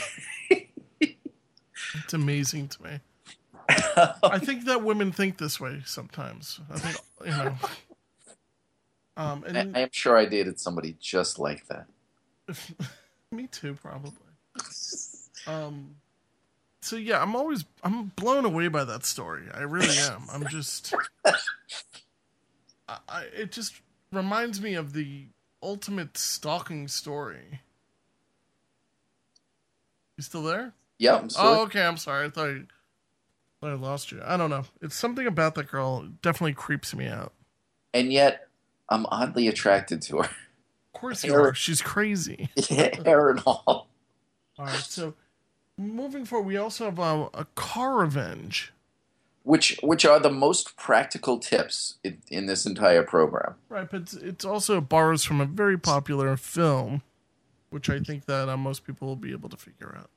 It's amazing to me. I think that women think this way sometimes. I think you know. Um, and I am sure I dated somebody just like that. me too, probably. Um. So yeah, I'm always I'm blown away by that story. I really am. I'm just. I, I, it just reminds me of the ultimate stalking story. You still there? Yep. I'm still Oh, okay. I'm sorry. I thought, I thought I lost you. I don't know. It's something about that girl. It definitely creeps me out. And yet, I'm oddly attracted to her. Of course you Hair- are. She's crazy. Yeah, hair and all. All right. So, moving forward, we also have um, a car revenge. Which which are the most practical tips in, in this entire program. Right, but it's, it's also borrows from a very popular film, which I think that uh, most people will be able to figure out.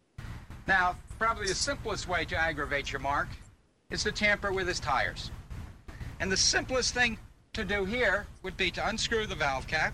Now, probably the simplest way to aggravate your mark is to tamper with his tires. And the simplest thing to do here would be to unscrew the valve cap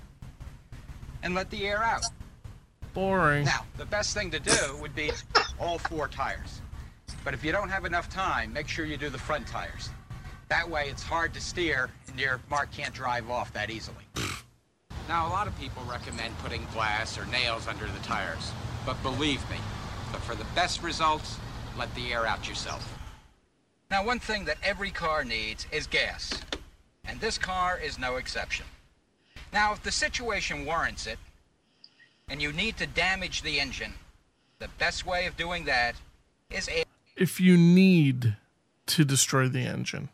and let the air out. Boring. Now, the best thing to do would be all four tires. But if you don't have enough time, make sure you do the front tires. That way it's hard to steer and your mark can't drive off that easily. Now, a lot of people recommend putting glass or nails under the tires. But believe me, but for the best results, let the air out yourself. Now, one thing that every car needs is gas. And this car is no exception. Now, if the situation warrants it, and you need to damage the engine, the best way of doing that is a If you need to destroy the engine.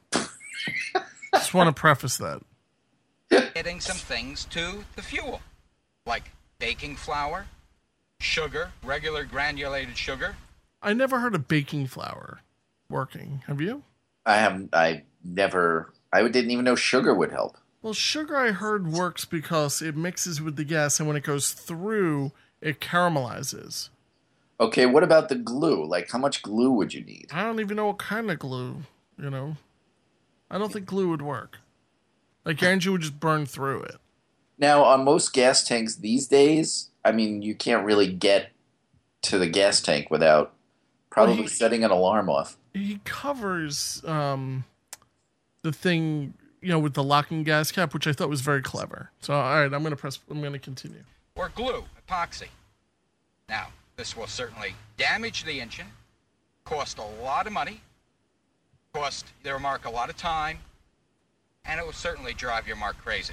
Just want to preface that. adding some things to the fuel, like baking flour, sugar, regular granulated sugar. I never heard of baking flour working. Have you? I have I never I didn't even know sugar would help. Well, sugar I heard works because it mixes with the gas, and when it goes through, it caramelizes. Okay, what about the glue? Like, how much glue would you need? I don't even know what kind of glue, you know. I don't think glue would work. Like, your engine would just burn through it. Now, on most gas tanks these days, I mean, you can't really get to the gas tank without probably Well, he- setting an alarm off. He covers um, the thing, you know, with the locking gas cap, which I thought was very clever. So, all right, I'm gonna press. I'm gonna continue. Or glue, epoxy. Now, this will certainly damage the engine, cost a lot of money, cost their mark a lot of time, and it will certainly drive your mark crazy.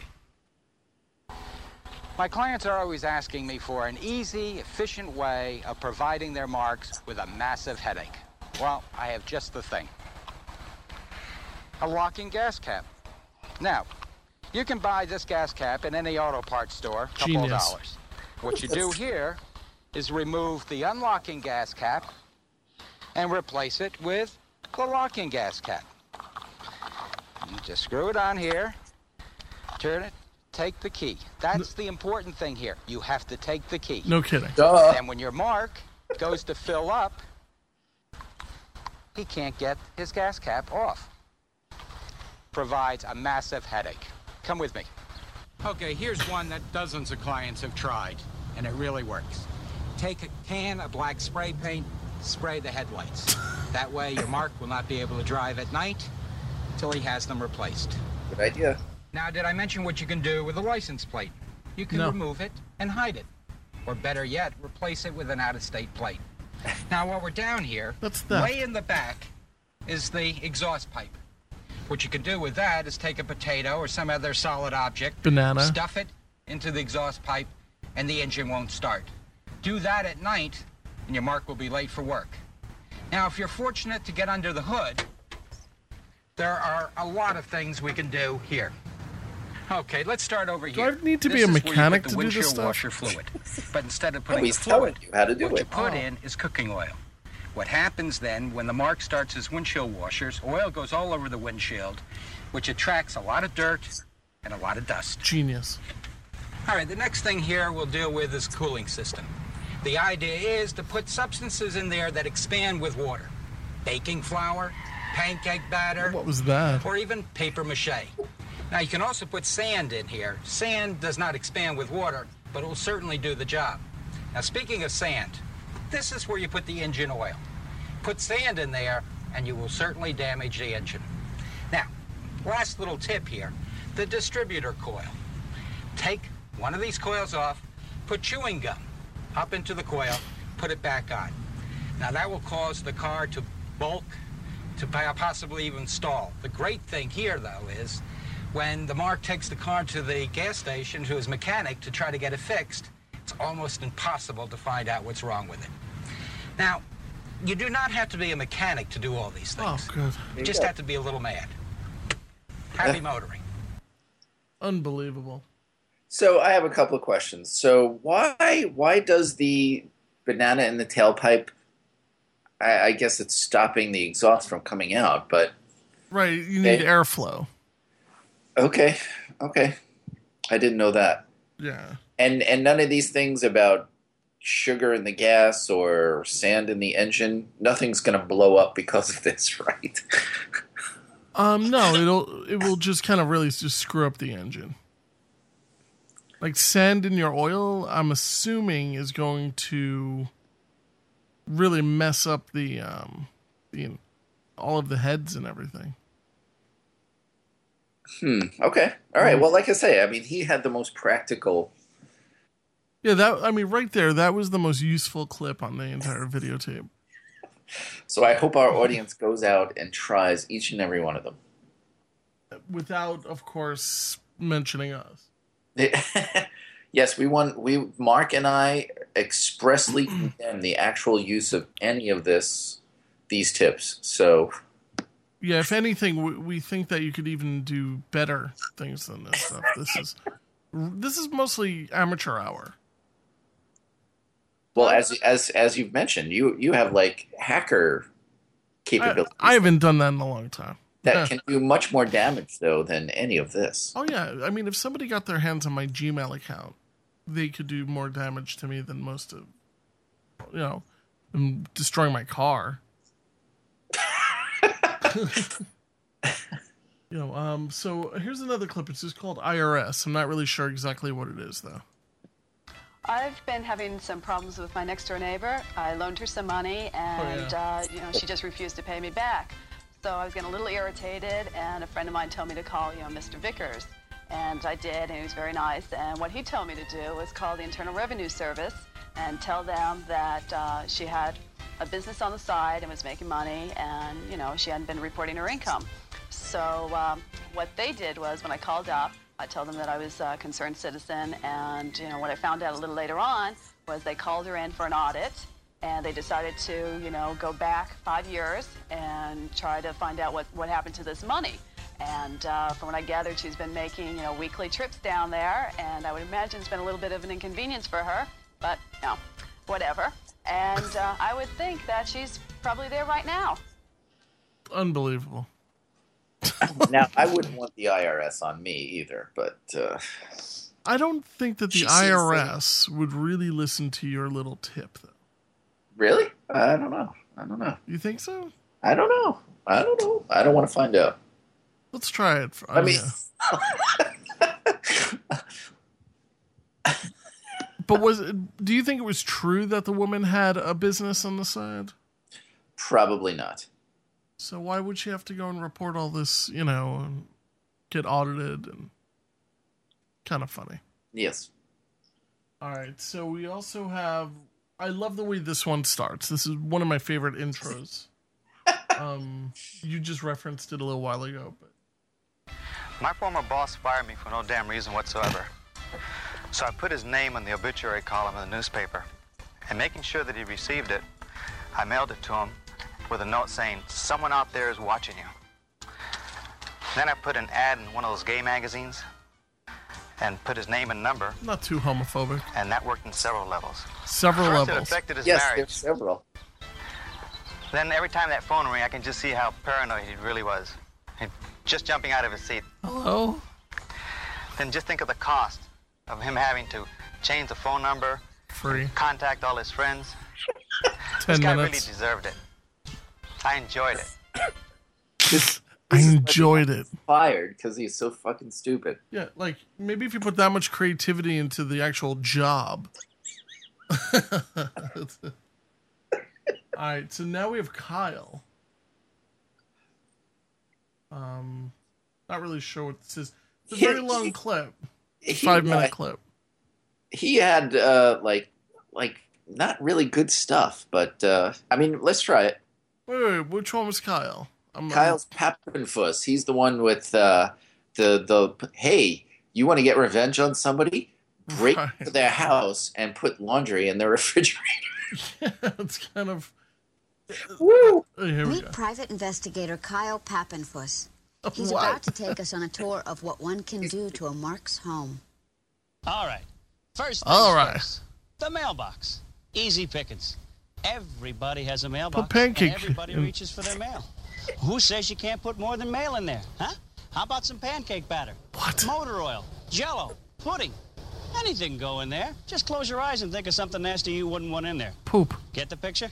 My clients are always asking me for an easy, efficient way of providing their marks with a massive headache. Well, I have just the thing. A locking gas cap. Now, you can buy this gas cap in any auto parts store, a couple Genius. of dollars. What you do here is remove the unlocking gas cap and replace it with the locking gas cap. You just screw it on here, turn it, take the key. That's the important thing here. You have to take the key. No kidding. Duh. And when your mark goes to fill up, he can't get his gas cap off. Provides a massive headache. Come with me. Okay, here's one that dozens of clients have tried, and it really works. Take a can of black spray paint, spray the headlights. That way your mark will not be able to drive at night till he has them replaced. Good idea. Now, did I mention what you can do with a license plate? You can No. remove it and hide it. Or better yet, replace it with an out-of-state plate. Now, while we're down here, That's theft. way in the back is the exhaust pipe. What you can do with that is take a potato or some other solid object, Banana. stuff it into the exhaust pipe, and the engine won't start. Do that at night, and your mark will be late for work. Now, if you're fortunate to get under the hood, there are a lot of things we can do here. Okay, let's start over Do here. I need to be This a is where you mechanic put to the do this windshield stuff? washer fluid. But instead of No, putting he's the fluid, telling you how to do what it. you put Oh. in is cooking oil. What happens then, when the mark starts his windshield washers, oil goes all over the windshield, which attracts a lot of dirt and a lot of dust. Genius. All right, the next thing here we'll deal with is cooling system. The idea is to put substances in there that expand with water. Baking flour, pancake batter. What was that? Or even paper mache. Now, you can also put sand in here. Sand does not expand with water, but it will certainly do the job. Now, speaking of sand, this is where you put the engine oil. Put sand in there, and you will certainly damage the engine. Now, last little tip here, the distributor coil. Take one of these coils off, put chewing gum up into the coil, put it back on. Now, that will cause the car to bulk, to possibly even stall. The great thing here, though, is when the Mark takes the car to the gas station to his mechanic to try to get it fixed, it's almost impossible to find out what's wrong with it. Now, you do not have to be a mechanic to do all these things. Oh, good. You just have to be a little mad. Happy motoring. Unbelievable. So I have a couple of questions. So why why does the banana in the tailpipe, I, I guess it's stopping the exhaust from coming out, but... Right, you need they, airflow. Okay, okay. I didn't know that. Yeah. And and none of these things about sugar in the gas or sand in the engine, nothing's going to blow up because of this, right? um, no, it'll it will just kind of really just screw up the engine. Like sand in your oil, I'm assuming is going to really mess up the um, the all of the heads and everything. Hmm. Okay. All right. Well, like I say, I mean, he had the most practical. Yeah, that I mean, right there, that was the most useful clip on the entire videotape. So I hope our audience goes out and tries each and every one of them. Without, of course, mentioning us. Yes, we want we Mark and I expressly condemn the actual use of any of this these tips. So yeah, if anything, we, we think that you could even do better things than this stuff. This is this is mostly amateur hour. Well, as as as you've mentioned, you you have like hacker capabilities. I, I haven't done that in a long time. That yeah. can do much more damage though than any of this. Oh yeah, I mean, if somebody got their hands on my Gmail account, they could do more damage to me than most of, you know, them destroying my car. You know, um, so here's another clip. It's just called I R S. I'm not really sure exactly what it is, though. I've been having some problems with my next door neighbor. I loaned her some money, and oh, yeah. uh, you know, she just refused to pay me back. So I was getting a little irritated, and a friend of mine told me to call, you know, Mister Vickers. And I did, and he was very nice. And what he told me to do was call the Internal Revenue Service and tell them that uh, she had a business on the side and was making money, and, you know, she hadn't been reporting her income. So um, what they did was, when I called up, I told them that I was a concerned citizen, and, you know, what I found out a little later on was they called her in for an audit, and they decided to, you know, go back five years and try to find out what, what happened to this money. And uh, from what I gathered, she's been making, you know, weekly trips down there, and I would imagine it's been a little bit of an inconvenience for her, but, you know, whatever. And uh, I would think that she's probably there right now. Unbelievable. Now, I wouldn't want the I R S on me either, but... Uh, I don't think that the she I R S would really listen to your little tip, though. Really? I don't know. I don't know. You think so? I don't know. I don't know. I don't want to find out. Let's try it. For, I mean... But was it, do you think it was true that the woman had a business on the side? Probably not. So why would she have to go and report all this, you know, and get audited and kind of funny. Yes. All right. So we also have, I love the way this one starts. This is one of my favorite intros. um, you just referenced it a little while ago, but. My former boss fired me for no damn reason whatsoever. So I put his name in the obituary column in the newspaper. And making sure that he received it, I mailed it to him with a note saying, someone out there is watching you. Then I put an ad in one of those gay magazines and put his name and number. Not too homophobic. And that worked in several levels. Several First, levels. it affected his yes, marriage. there's several. Then every time that phone rang, I can just see how paranoid he really was. He, just jumping out of his seat. Hello? Then just think of the cost of him having to change the phone number, Free. Contact all his friends. Ten this guy minutes. really deserved it. I enjoyed it. This, I enjoyed it. Fired because he's so fucking stupid. Yeah, like maybe if you put that much creativity into the actual job. All right, so now we have Kyle. Um, not really sure what this is. It's a very He- long clip. he- Five minute uh, clip. He had uh, like like not really good stuff, but uh, I mean, let's try it. Wait, wait, wait, which one was Kyle? I'm, Kyle's Pappenfuss. He's the one with uh, the the. Hey, you want to get revenge on somebody? Break Right. into their house and put laundry in their refrigerator. Yeah, it's kind of. Woo! Here we Meet go. Private Investigator Kyle Pappenfuss. He's What? about to take us on a tour of what one can do to a Mark's home. All right. First things All right. first. The mailbox. Easy pickings. Everybody has a mailbox. Put pancake And everybody in- reaches for their mail. Who says you can't put more than mail in there? Huh? How about some pancake batter? What? Motor oil, Jell-O, pudding. Anything can go in there. Just close your eyes and think of something nasty you wouldn't want in there. Poop. Get the picture?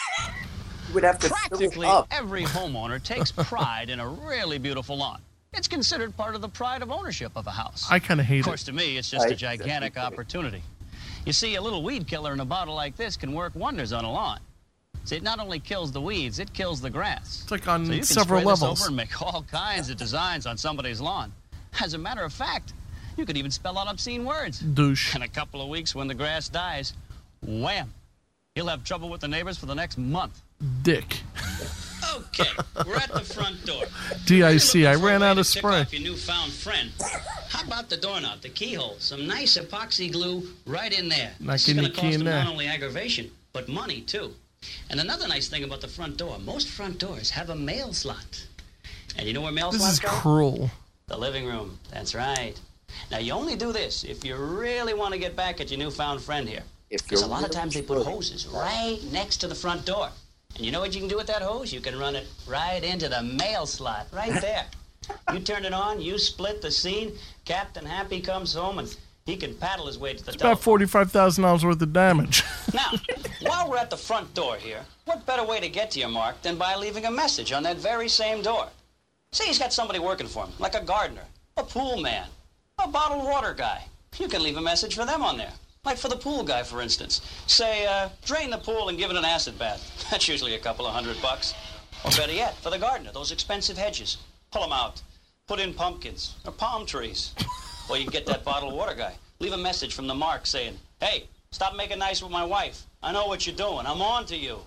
You would have to fill it Practically up. every homeowner takes pride in a really beautiful lawn. It's considered part of the pride of ownership of a house. I kind of hate Of course, it. to me, it's just I a gigantic definitely- opportunity. You see, a little weed killer in a bottle like this can work wonders on a lawn. See, it not only kills the weeds, it kills the grass. It's like on So you can several spray this levels. over and make all kinds of designs on somebody's lawn. As a matter of fact, you could even spell out obscene words. Douche. In a couple of weeks, when the grass dies, wham! You'll have trouble with the neighbors for the next month. Dick. Okay, we're at the front door. D I C. I Looking for a ran way out to of tick spray. off your newfound friend. How about the doorknob, the keyhole? Some nice epoxy glue right in there. Not This is getting going the to key cost in them there. not only aggravation, but money, too. And another nice thing about the front door, most front doors have a mail slot. And you know where mail This slots is go? cruel. The living room. That's right. Now, you only do this if you really want to get back at your newfound friend here. If Because a you're lot of really times they put sure. hoses right next to the front door. And you know what you can do with that hose? You can run it right into the mail slot, right there. You turn it on, you split the scene, Captain Happy comes home, and he can paddle his way to the It's about telephone. forty-five thousand dollars worth of damage. Now, while we're at the front door here, what better way to get to your Mark than by leaving a message on that very same door? Say he's got somebody working for him, like a gardener, a pool man, a bottled water guy. You can leave a message for them on there. Like for the pool guy, for instance. Say, uh, drain the pool and give it an acid bath. That's usually a couple of hundred bucks. Or better yet, for the gardener, those expensive hedges. Pull them out. Put in pumpkins or palm trees. Or you can get that bottled water guy. Leave a message from the Mark saying, hey, stop making nice with my wife. I know what you're doing. I'm on to you.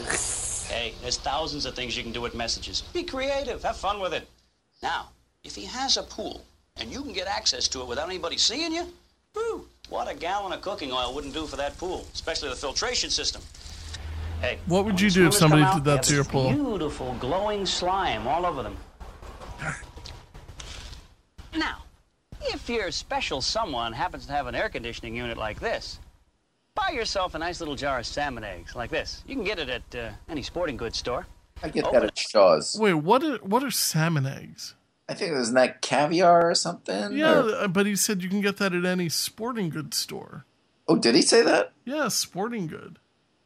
Hey, there's thousands of things you can do with messages. Be creative. Have fun with it. Now, if he has a pool and you can get access to it without anybody seeing you, whew, what a gallon of cooking oil wouldn't do for that pool, especially the filtration system. Hey, What would when you the do if swimmers somebody come out, did they that have to your this pool? Beautiful glowing slime all over them. Now, if your special someone happens to have an air conditioning unit like this, buy yourself a nice little jar of salmon eggs like this. You can get it at uh, any sporting goods store. I get Open that at Shaw's. Wait, what are, what are salmon eggs? I think isn't that caviar or something? Yeah, Or- uh, but he said you can get that at any sporting goods store. Oh, did he say that? Yeah, sporting good.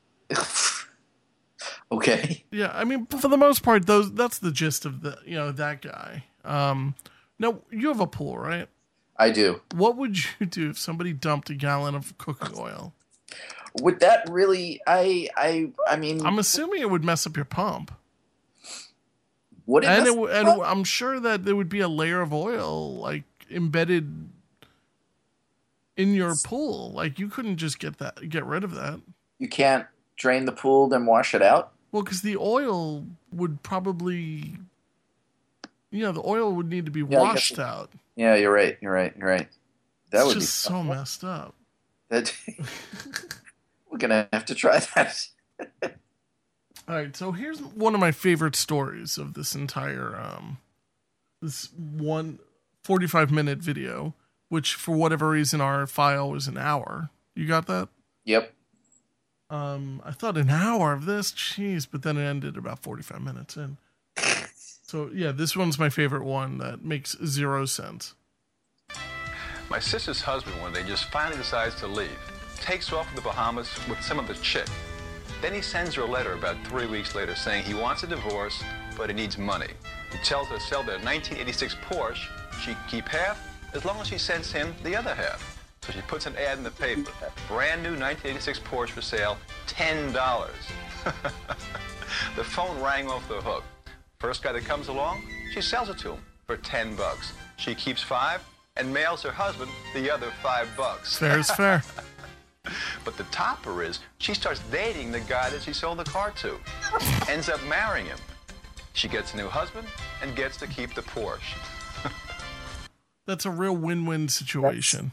Okay. Yeah, I mean, for the most part, those that's the gist of the you know that guy. Um, now you have a pool, right? I do. What would you do if somebody dumped a gallon of cooking oil? Would that really? I I I mean, I'm assuming it would mess up your pump. would it? and mess it, w- it and up? I'm sure that there would be a layer of oil like embedded in your pool. Like you couldn't just get that, get rid of that. You can't drain the pool then wash it out. Well, because the oil would probably, you know, the oil would need to be Yeah, I guess washed it- out. Yeah, you're right. You're right. You're right. That It's would just be so messed up. That we're gonna have to try that. All right, so here's one of my favorite stories of this entire um this one forty-five minute video, which for whatever reason our file was an hour. You got that? Yep. Um I thought an hour of this, jeez, but then it ended about forty-five minutes in. So yeah, this one's my favorite one that makes zero sense. My sister's husband, one day, just finally decides to leave. takes off to the Bahamas with some other chick. Then he sends her a letter about three weeks later saying he wants a divorce, but he needs money. He tells her to sell their nineteen eighty-six Porsche. She can keep half as long as she sends him the other half. So she puts an ad in the paper. Brand new nineteen eighty-six Porsche for sale, ten dollars. The phone rang off the hook. First guy that comes along, she sells it to him for ten bucks. She keeps five and mails her husband the other five bucks. Fair is fair. But the topper is she starts dating the guy that she sold the car to. Ends up marrying him. She gets a new husband and gets to keep the Porsche. That's a real win-win situation.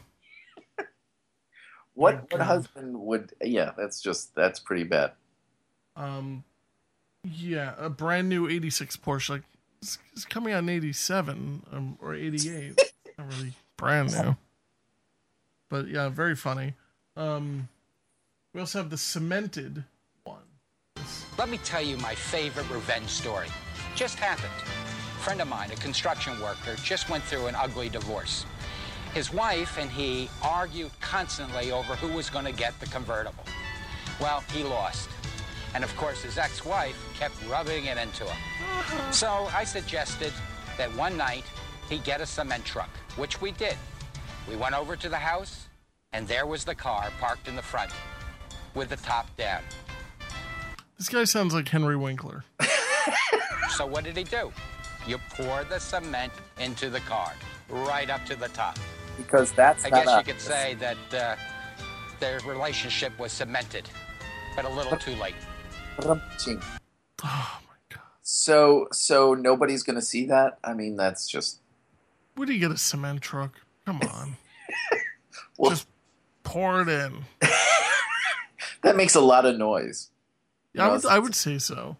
What what husband would? Yeah, that's just that's pretty bad. Um, yeah, a brand new eighty-six Porsche, like it's, it's coming out in eighty-seven um, or eighty-eight. Not really brand new, but yeah, very funny. Um, we also have the cemented one. Let me tell you my favorite revenge story. Just happened. A friend of mine, a construction worker, just went through an ugly divorce. His wife and he argued constantly over who was going to get the convertible. Well, he lost. And of course, his ex-wife kept rubbing it into him. So I suggested that one night he get a cement truck, which we did. We went over to the house, and there was the car parked in the front with the top down. This guy sounds like Henry Winkler. So what did he do? You pour the cement into the car, right up to the top. Because that's I not guess you up. could say that uh, their relationship was cemented, but a little too late. Oh my god! So so nobody's gonna see that. I mean, that's just. Where do you get a cement truck? Come on. Well, just pour it in. That makes a lot of noise. Yeah, I would, I would say so.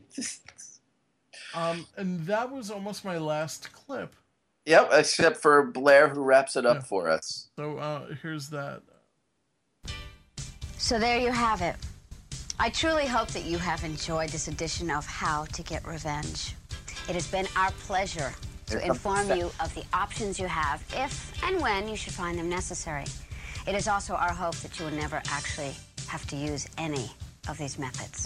Um, and that was almost my last clip. Yep, except for Blair, who wraps it up Yeah. for us. So uh, here's that. So there you have it. I truly hope that you have enjoyed this edition of How to Get Revenge. It has been our pleasure to Here comes inform the- you of the options you have if and when you should find them necessary. It is also our hope that you will never actually have to use any of these methods.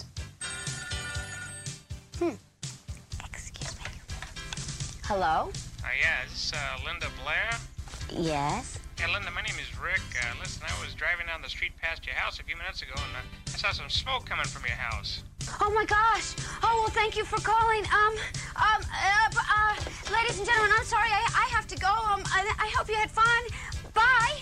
Hmm. Excuse me. Hello? Uh, yeah, is this uh, Linda Blair? Yes? Yeah, Linda, my name is Rick. Uh, listen, I was driving down the street past your house a few minutes ago, and uh, I saw some smoke coming from your house. Oh my gosh! Oh well, thank you for calling. Um, um, uh, b- uh, ladies and gentlemen, I'm sorry, I, I have to go. Um, I, I hope you had fun. Bye.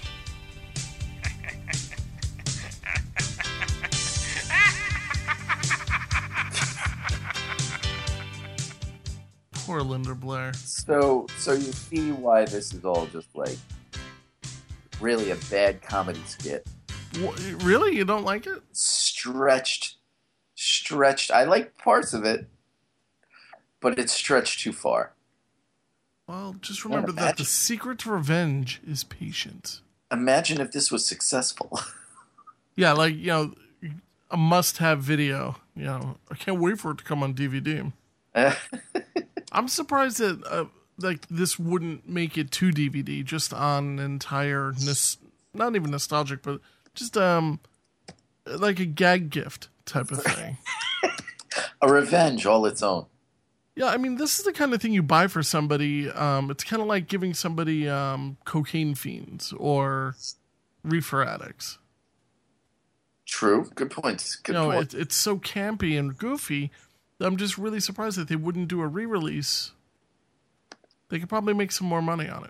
Poor Linda Blair. So so you see why this is all just like really a bad comedy skit. What, really? You don't like it? Stretched, stretched. I like parts of it, but it's stretched too far. Well, just remember Can't that the imagine. secret to revenge is patience. Imagine if this was successful. Yeah, like, you know, a must-have video. You know, I can't wait for it to come on D V D. I'm surprised that uh, like this wouldn't make it to D V D, just on an entire, nos- not even nostalgic, but just um like a gag gift type of thing. A revenge all its own. Yeah, I mean, this is the kind of thing you buy for somebody. Um, it's kind of like giving somebody um, cocaine fiends or reefer addicts. True. Good point. Good you know, point. it, it's so campy and goofy. I'm just really surprised that they wouldn't do a re-release. They could probably make some more money on it.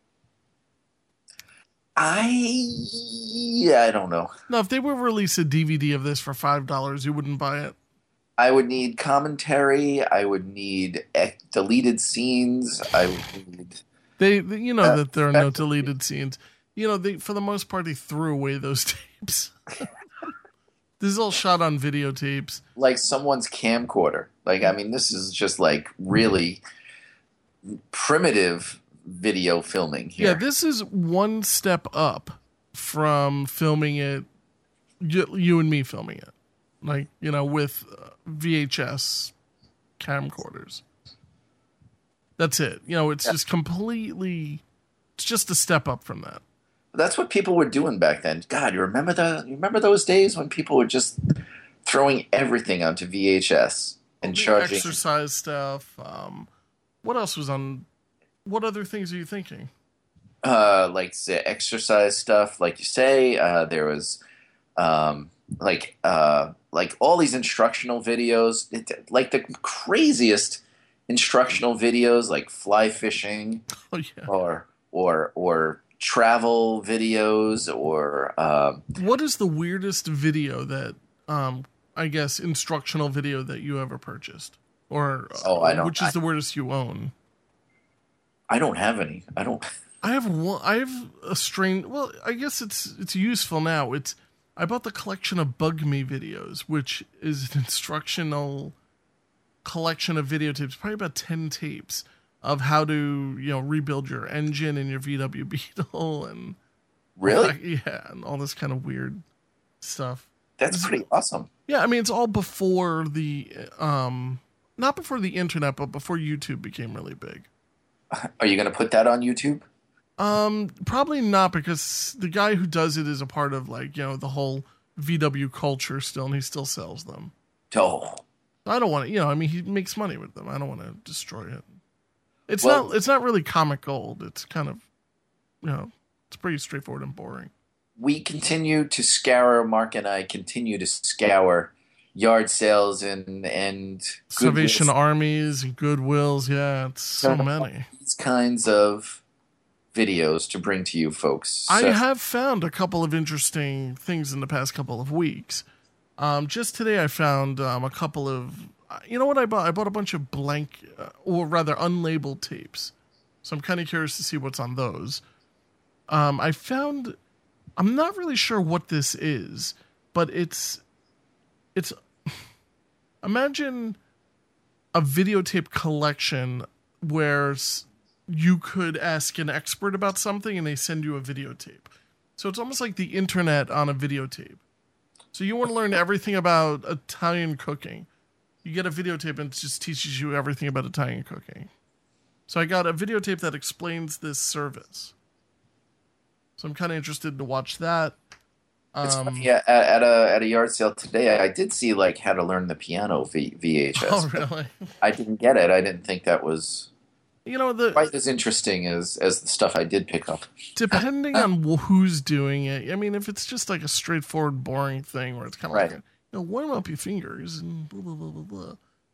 I yeah, I don't know. No, if they were to release a D V D of this for five dollars, you wouldn't buy it. I would need commentary. I would need eh, deleted scenes. I would need. They, they you know Uh, that there are no deleted scenes. You know, they for the most part they threw away those tapes. This is all shot on videotapes. Like someone's camcorder. Like, I mean, this is just like really primitive video filming here. Yeah, this is one step up from filming it, you, you and me filming it. Like, you know, with uh, V H S camcorders. That's it. You know, it's just completely, it's just a step up from that. that's what people were doing back then. God, you remember the you remember those days when people were just throwing everything onto V H S and The charging exercise stuff. Um, what else was on? What other things are you thinking? uh like say, exercise stuff, like you say. Uh, there was um, like uh, like all these instructional videos, it, like the craziest instructional videos, like fly fishing, oh, yeah. or or or travel videos, or um, what is the weirdest video that um, I guess instructional video that you ever purchased, or oh, I don't, which is I, the weirdest you own? I don't have any. I don't. I have one. I have a strange. Well, I guess it's it's useful now. It's I bought the collection of Bug Me videos, which is an instructional collection of videotapes, probably about ten tapes of how to you know rebuild your engine and your V W Beetle and really like, yeah, and all this kind of weird stuff. That's pretty awesome. Yeah, I mean it's all before the um not before the internet, but before YouTube became really big. Are you going to put that on YouTube? Um, probably not, because the guy who does it is a part of like, you know, the whole V W culture still, and he still sells them. Oh. I don't want to, you know, I mean, he makes money with them. I don't want to destroy it. It's Well- not, it's not really comic gold. It's kind of, you know, it's pretty straightforward and boring. We continue to scour, Mark and I continue to scour yard sales and, and Salvation Goodwills. Armies and Goodwills. Yeah, it's so many. These kinds of videos to bring to you folks. I So- have found a couple of interesting things in the past couple of weeks. Um, just today, I found um, a couple of. You know what I bought? I bought a bunch of blank, uh, or rather, unlabeled tapes. So I'm kind of curious to see what's on those. Um, I found. I'm not really sure what this is, but it's. It's. Imagine a videotape collection where s- you could ask an expert about something and they send you a videotape. So it's almost like the internet on a videotape. So you want to learn everything about Italian cooking. You get a videotape and it just teaches you everything about Italian cooking. So I got a videotape that explains this service. So I'm kind of interested to watch that. It's Um, funny, yeah, at, at a at a yard sale today, I, I did see like how to learn the piano v, VHS. Oh, but really? I didn't get it. I didn't think that was You know, the quite as interesting as, as the stuff I did pick up. depending on wh- who's doing it. I mean, if it's just like a straightforward, boring thing where it's kind of Right. like, a, you know, warm up your fingers and blah, blah, blah, blah, blah.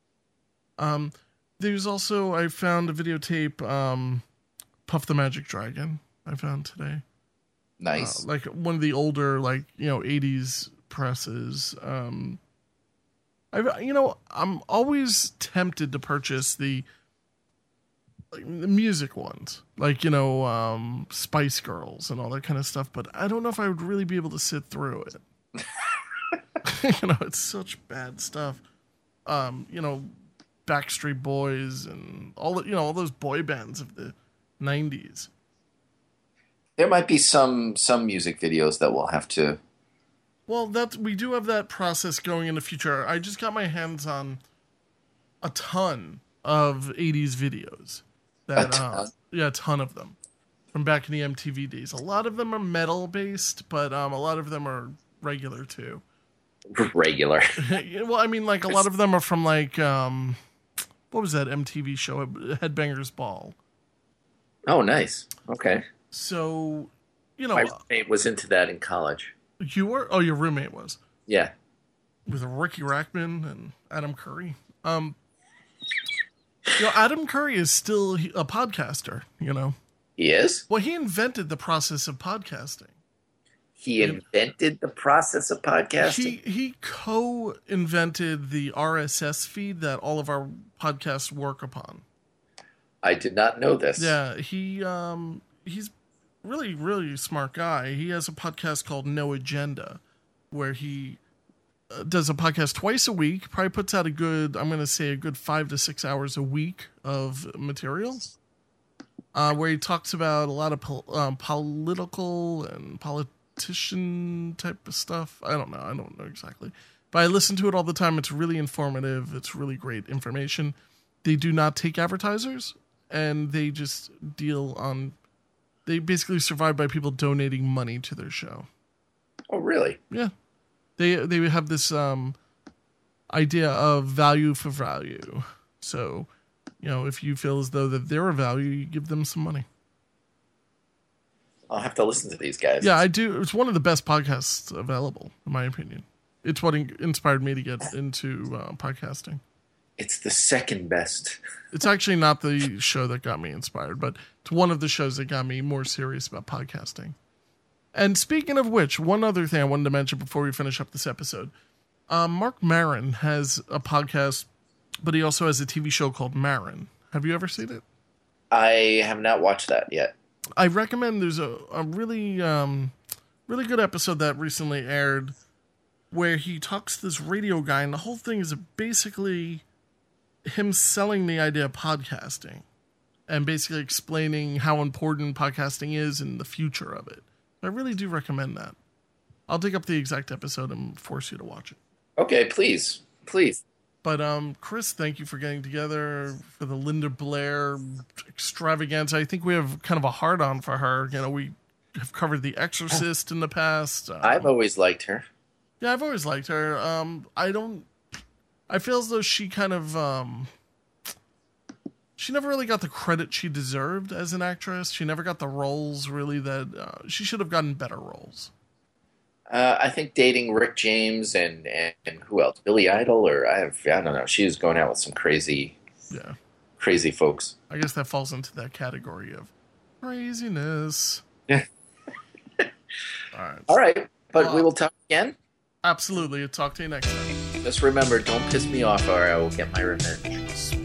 Um, there's also, I found a videotape, um, Puff the Magic Dragon, I found today. Nice. Uh, like one of the older, like, you know, eighties presses. Um, I, you know, I'm always tempted to purchase the, like, the music ones, like, you know, um, Spice Girls and all that kind of stuff. But I don't know if I would really be able to sit through it. You know, it's such bad stuff. Um, you know, Backstreet Boys and all the, you know, all those boy bands of the nineties. There might be some some music videos that we'll have to. Well, that we do have that process going in the future. I just got my hands on a ton of eighties videos. That, A ton? Uh, yeah, a ton of them from back in the M T V days. A lot of them are metal based, but um, a lot of them are regular too. Regular. Well, I mean, like a lot of them are from like um, what was that M T V show, Headbangers Ball? Oh, nice. Okay. So, you know, My roommate was into that in college. you were. Oh, your roommate was. Yeah. With Ricky Rackman and Adam Curry. Um, you know, Adam Curry is still a podcaster, you know. He is? Well, he invented the process of podcasting. He invented the process of podcasting? He he co-invented the R S S feed that all of our podcasts work upon. I did not know this. Yeah, he um he's really really smart guy. He has a podcast called No Agenda, where he uh, does a podcast twice a week. Probably puts out a good, I'm going to say a good five to six hours a week of material. Uh, where he talks about a lot of pol- um, political and politician type of stuff. I don't know. I don't know exactly. But I listen to it all the time. It's really informative. It's really great information. They do not take advertisers, and they just deal on they basically survive by people donating money to their show. Oh, really? Yeah. They they have this um, idea of value for value. So, you know, if you feel as though that they're a value, you give them some money. I'll have to listen to these guys. Yeah, I do. It's one of the best podcasts available, in my opinion. It's what in- inspired me to get into uh, podcasting. It's the second best. It's actually not the show that got me inspired, but it's one of the shows that got me more serious about podcasting. And speaking of which, one other thing I wanted to mention before we finish up this episode. Um, Mark Maron has a podcast, but he also has a T V show called Maron. Have you ever seen it? I have not watched that yet. I recommend. There's a, a really, um, really good episode that recently aired where he talks to this radio guy, and the whole thing is basically him selling the idea of podcasting and basically explaining how important podcasting is and the future of it. I really do recommend that. I'll dig up the exact episode and force you to watch it. Okay, please. Please. But, um, Chris, thank you for getting together for the Linda Blair extravaganza. I think we have kind of a hard-on for her. You know, we have covered The Exorcist in the past. Um, I've always liked her. Yeah, I've always liked her. Um, I don't... I feel as though she kind of... Um, she never really got the credit she deserved as an actress. She never got the roles, really, that... Uh, she should have gotten better roles. Uh, I think dating Rick James and, and, and who else? Billy Idol, or I have I don't know. She was going out with some crazy, yeah, crazy folks. I guess that falls into that category of craziness. Yeah. All right. All right, but well, we will talk again. Absolutely. I'll talk to you next time. Just remember, don't piss me off, or I will get my revenge.